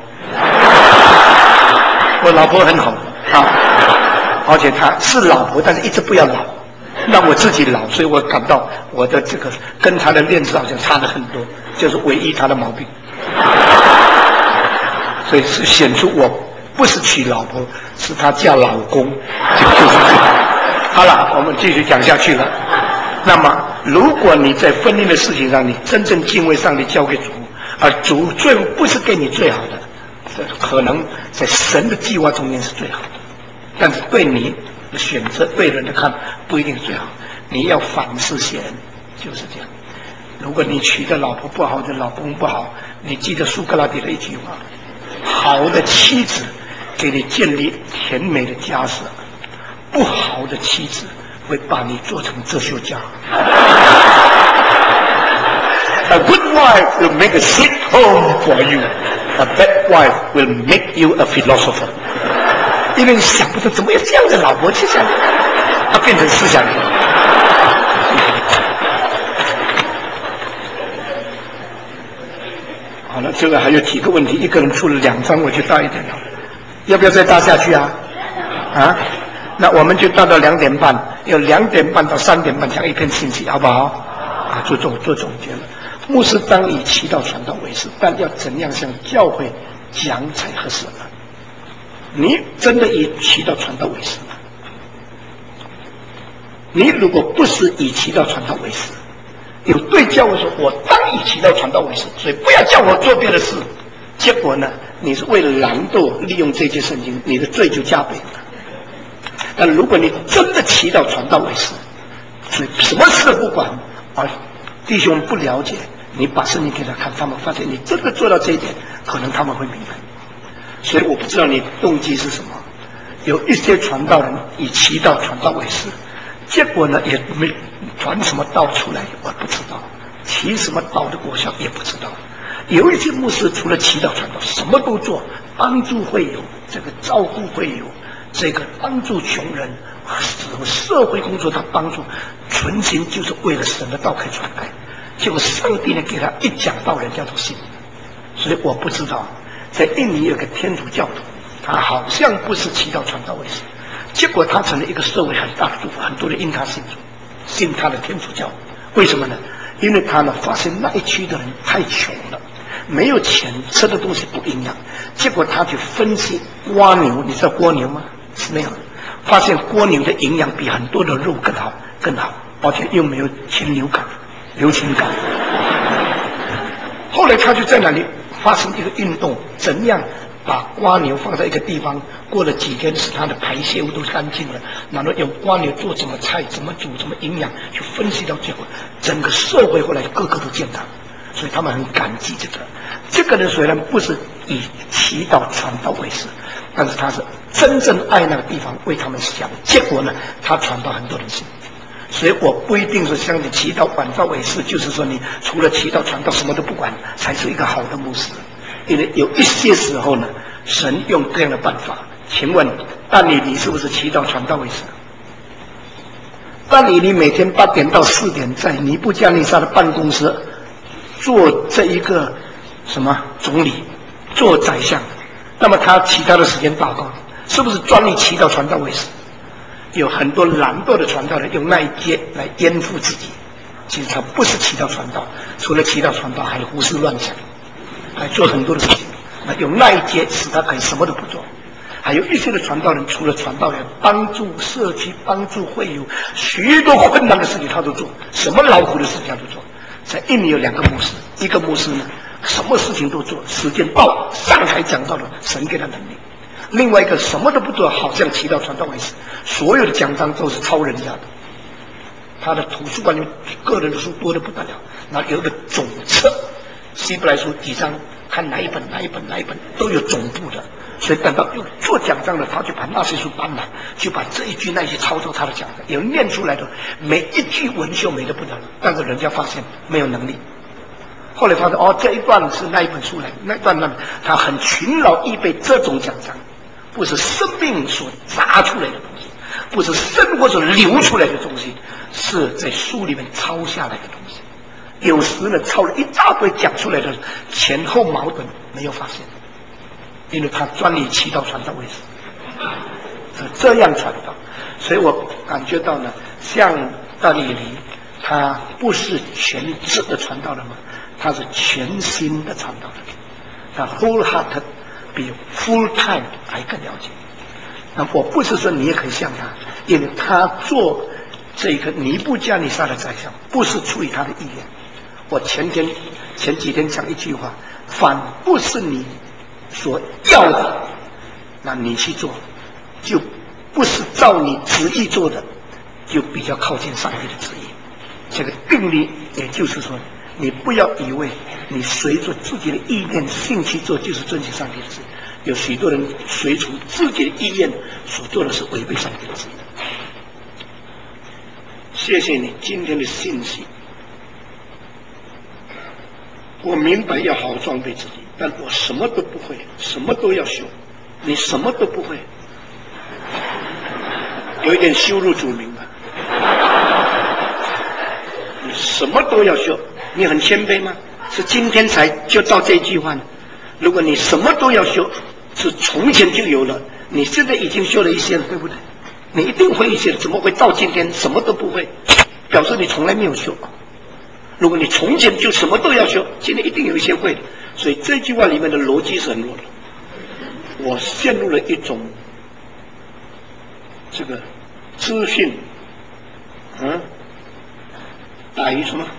我老婆很好啊，而且她是老婆，但是一直不要老。让我自己老，所以我感到我的这个跟他的恋子好像差了很多，就是唯一他的毛病。所以是显出我不是娶老婆，是她嫁老公，就是这样。好了，我们继续讲下去了。那么，如果你在婚姻的事情上，你真正敬畏上帝，交给主，而主最后不是给你最好的，可能在神的计划中间是最好的，但是对你的选择对人的看不一定最好，你要反思些人，就是这样。如果你娶的老婆不好，的老公不好，你记得苏格拉底的一句话：好的妻子给你建立甜美的家室，不好的妻子会把你做成哲学家。A good wife will make a sweet home for you. A bad wife will make you a philosopher. 因为你想不到怎么有这样的老婆，就想他变成思想家。好了，这个还有几个问题，一个人出了2张，我就大一点了，要不要再大下去啊？啊？那我们就大到2点半，有2点半到3点半讲一篇信息，好不好？啊，做总结了。牧师当以祈祷传道为事，但要怎样向教会讲才合适呢？你真的以祈祷传道为事吗？你如果不是以祈祷传道为事，有对教会说我当以祈祷传道为事，所以不要叫我做别的事，结果呢，你是为了懒惰利用这些圣经，你的罪就加倍了。但如果你真的祈祷传道为事，所以什么事都不管，而弟兄不了解，你把圣经给他看，他们发现你真的做到这一点，可能他们会明白。所以我不知道你动机是什么。有一些传道人以祈祷传道为事，结果呢也没传什么道出来，我不知道，起什么道的果效也不知道。有一些牧师除了祈祷传道，什么都做，帮助会友，这个照顾会友，这个帮助穷人，社会工作他帮助，存心就是为了神的道可以传开。结果上帝呢给他一讲道，人家都信。所以我不知道，在印尼有个天主教徒，他好像不是祈祷传道为事，结果他成了一个社会很大的祝福，很多人因他信主，信他的天主教。为什么呢？因为他呢发现那一区的人太穷了，没有钱，吃的东西不营养，结果他去分析蜗牛，你知道蜗牛吗？是那样的，发现蜗牛的营养比很多的肉更好，而且又没有禽流感、流禽感。后来他就在那里发生一个运动，怎样把蜗牛放在一个地方，过了几天使它的排泄物都干净了，然后用蜗牛做什么菜，怎么煮，怎么营养，去分析到结果，整个社会后来个个都见他，所以他们很感激这个。这个人虽然不是以祈祷传道为事，但是他是真正爱那个地方，为他们想，结果呢，他传到很多人信。所以我不一定说像你祈祷传道为事，就是说你除了祈祷传道什么都不管，才是一个好的牧师。因为有一些时候呢，神用这样的办法。请问但你是不是祈祷传道为事？但你每天8点到4点在尼布加尼撒的办公室做这一个什么总理、做宰相，那么他其他的时间祷告，是不是专利祈祷传道为实？有很多懒惰的传道人用那一节来颠覆自己，其实他不是祈祷传道，除了祈祷传道，还胡思乱想，还做很多的事情。那用那一节使他可以什么都不做。还有一些的传道人，除了传道人，帮助社区、帮助会友，许多困难的事情他都做，什么劳苦的事情他都做。在印尼有2个牧师，一个牧师呢，什么事情都做，时间到上台讲道了，神给他能力；另外一个什么都不做，好像祈祷传道为实，所有的奖章都是抄人家的。他的图书馆里个人的书多得不得了，那有一个总册，希伯来书几章，看哪一本都有总部的。所以等到有做奖章的，他就把那些书搬来，就把这一句那一句抄作他的奖章，有念出来的，每一句文秀美得不得了，但是人家发现没有能力。后来发现这一段是那一本书来的，那一段呢，他很勤劳预备这种奖章，不是生命所砸出来的东西，不是生活所流出来的东西，是在书里面抄下来的东西。有时呢，抄了一大堆讲出来的前后矛盾，没有发现。因为他专利祈祷传道为实，是这样传道，所以我感觉到呢，像大利里，他不是全职的传道人嘛，他是全心的传道人，他 wholehearted 比 full time 还更了解。那我不是说你也可以像他，因为他做这个尼布加尼撒的宰相，不是出于他的意愿。我前几天讲一句话，反不是你所要的，那你去做，就不是照你旨意做的，就比较靠近上帝的旨意。这个定律，也就是说，你不要以为你随着自己的意念、兴趣做，就是遵循上帝的旨意。有许多人随从自己的意愿所做的是违背上帝的旨意。谢谢你今天的信息。我明白要好好装备自己，但我什么都不会，什么都要修。你什么都不会，有一点羞辱主名吧？你什么都要修，你很谦卑吗？是今天才就到这句话呢？如果你什么都要修，是从前就有了，你现在已经修了一些了，对不对？你一定会一些，怎么会到今天什么都不会？表示你从来没有修。如果你从前就什么都要修，今天一定有一些会的。所以这句话里面的逻辑是很弱的。我陷入了一种这个资讯，大于什么？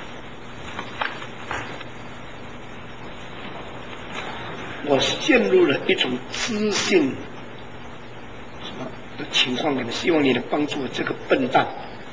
我陷入了一种资讯什么的情况里面，希望你能帮助我这个笨蛋。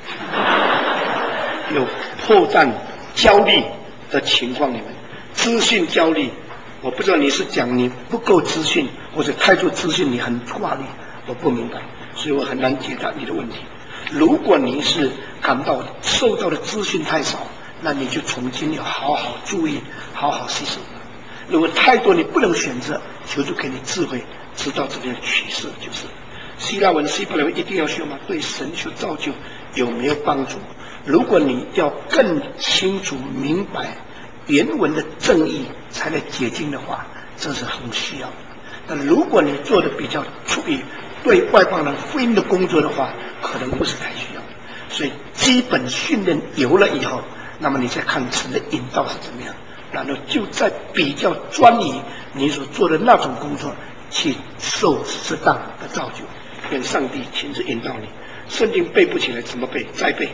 有破绽、焦虑的情况里面，资讯焦虑，我不知道你是讲你不够资讯，或者太多资讯你很挂虑，我不明白，所以我很难解答你的问题。如果你是感到受到的资讯太少，那你就从今要好好注意，好好吸收。如果太多你不能选择，求主给你智慧，知道这边的取舍就是。希腊文、希伯来文一定要学吗？对神学造就有没有帮助？如果你要更清楚明白原文的正义才能解经的话，这是很需要的。但如果你做的比较出于对外邦人福音的工作的话，可能不是太需要的。所以基本训练有了以后，那么你再看神的引导是怎么样，然后就在比较专于你所做的那种工作去受适当的造就。愿上帝亲自引导你。圣经背不起来怎么背？再背，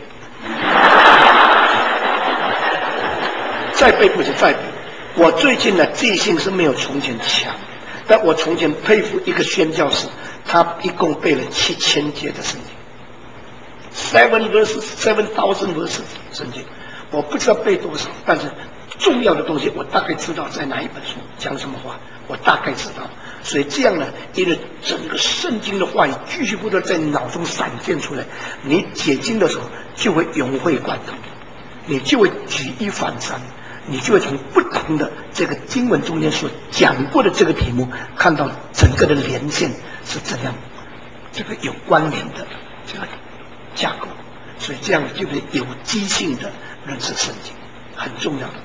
再背不起再背。我最近的记性是没有从前强，但我从前佩服一个宣教士，他一共背了7000节的圣经，7 verses 7,000 verses 圣经，我不知道背多少，但是重要的东西我大概知道在哪一本书讲什么话，我大概知道。所以这样呢，因为整个圣经的话语继续不断在脑中闪现出来，你解经的时候就会融会贯通，你就会举一反三，你就会从不同的这个经文中间所讲过的这个题目，看到整个的连线是怎样，这个有关联的这个架构。所以这样就会有机性的认识圣经，很重要的。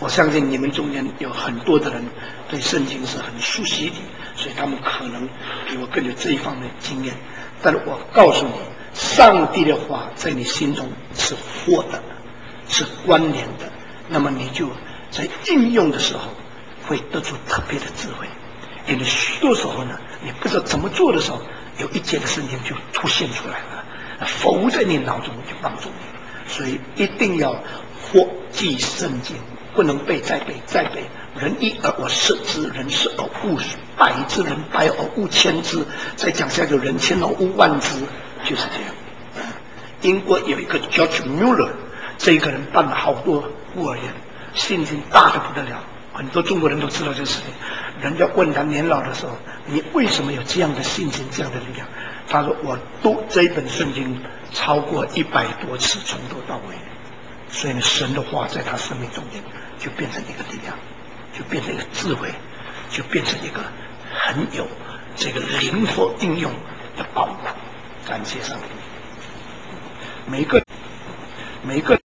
我相信你们中间有很多的人对圣经是很熟悉的，所以他们可能比我更有这一方面的经验。但是我告诉你，上帝的话在你心中是活的，是关联的，那么你就在应用的时候会得出特别的智慧。因为许多时候呢，你不知道怎么做的时候，有一节的圣经就突现出来了，浮在你脑中就帮助你。所以一定要活记圣经，不能背再背再背。人一而我十之，人十而误百之，人百而误千之。再讲下去，人千而误万之，就是这样。英国有一个 George Mueller， 这个人办了好多孤儿院，信心大得不得了。很多中国人都知道这个事情。人家问他年老的时候，你为什么有这样的信心、这样的力量？他说：“我读这一本圣经超过100多次，从头到尾。所以呢，神的话在他生命中间就变成一个力量，就变成一个智慧，就变成一个很有这个灵活应用的宝库。感谢上帝，每个。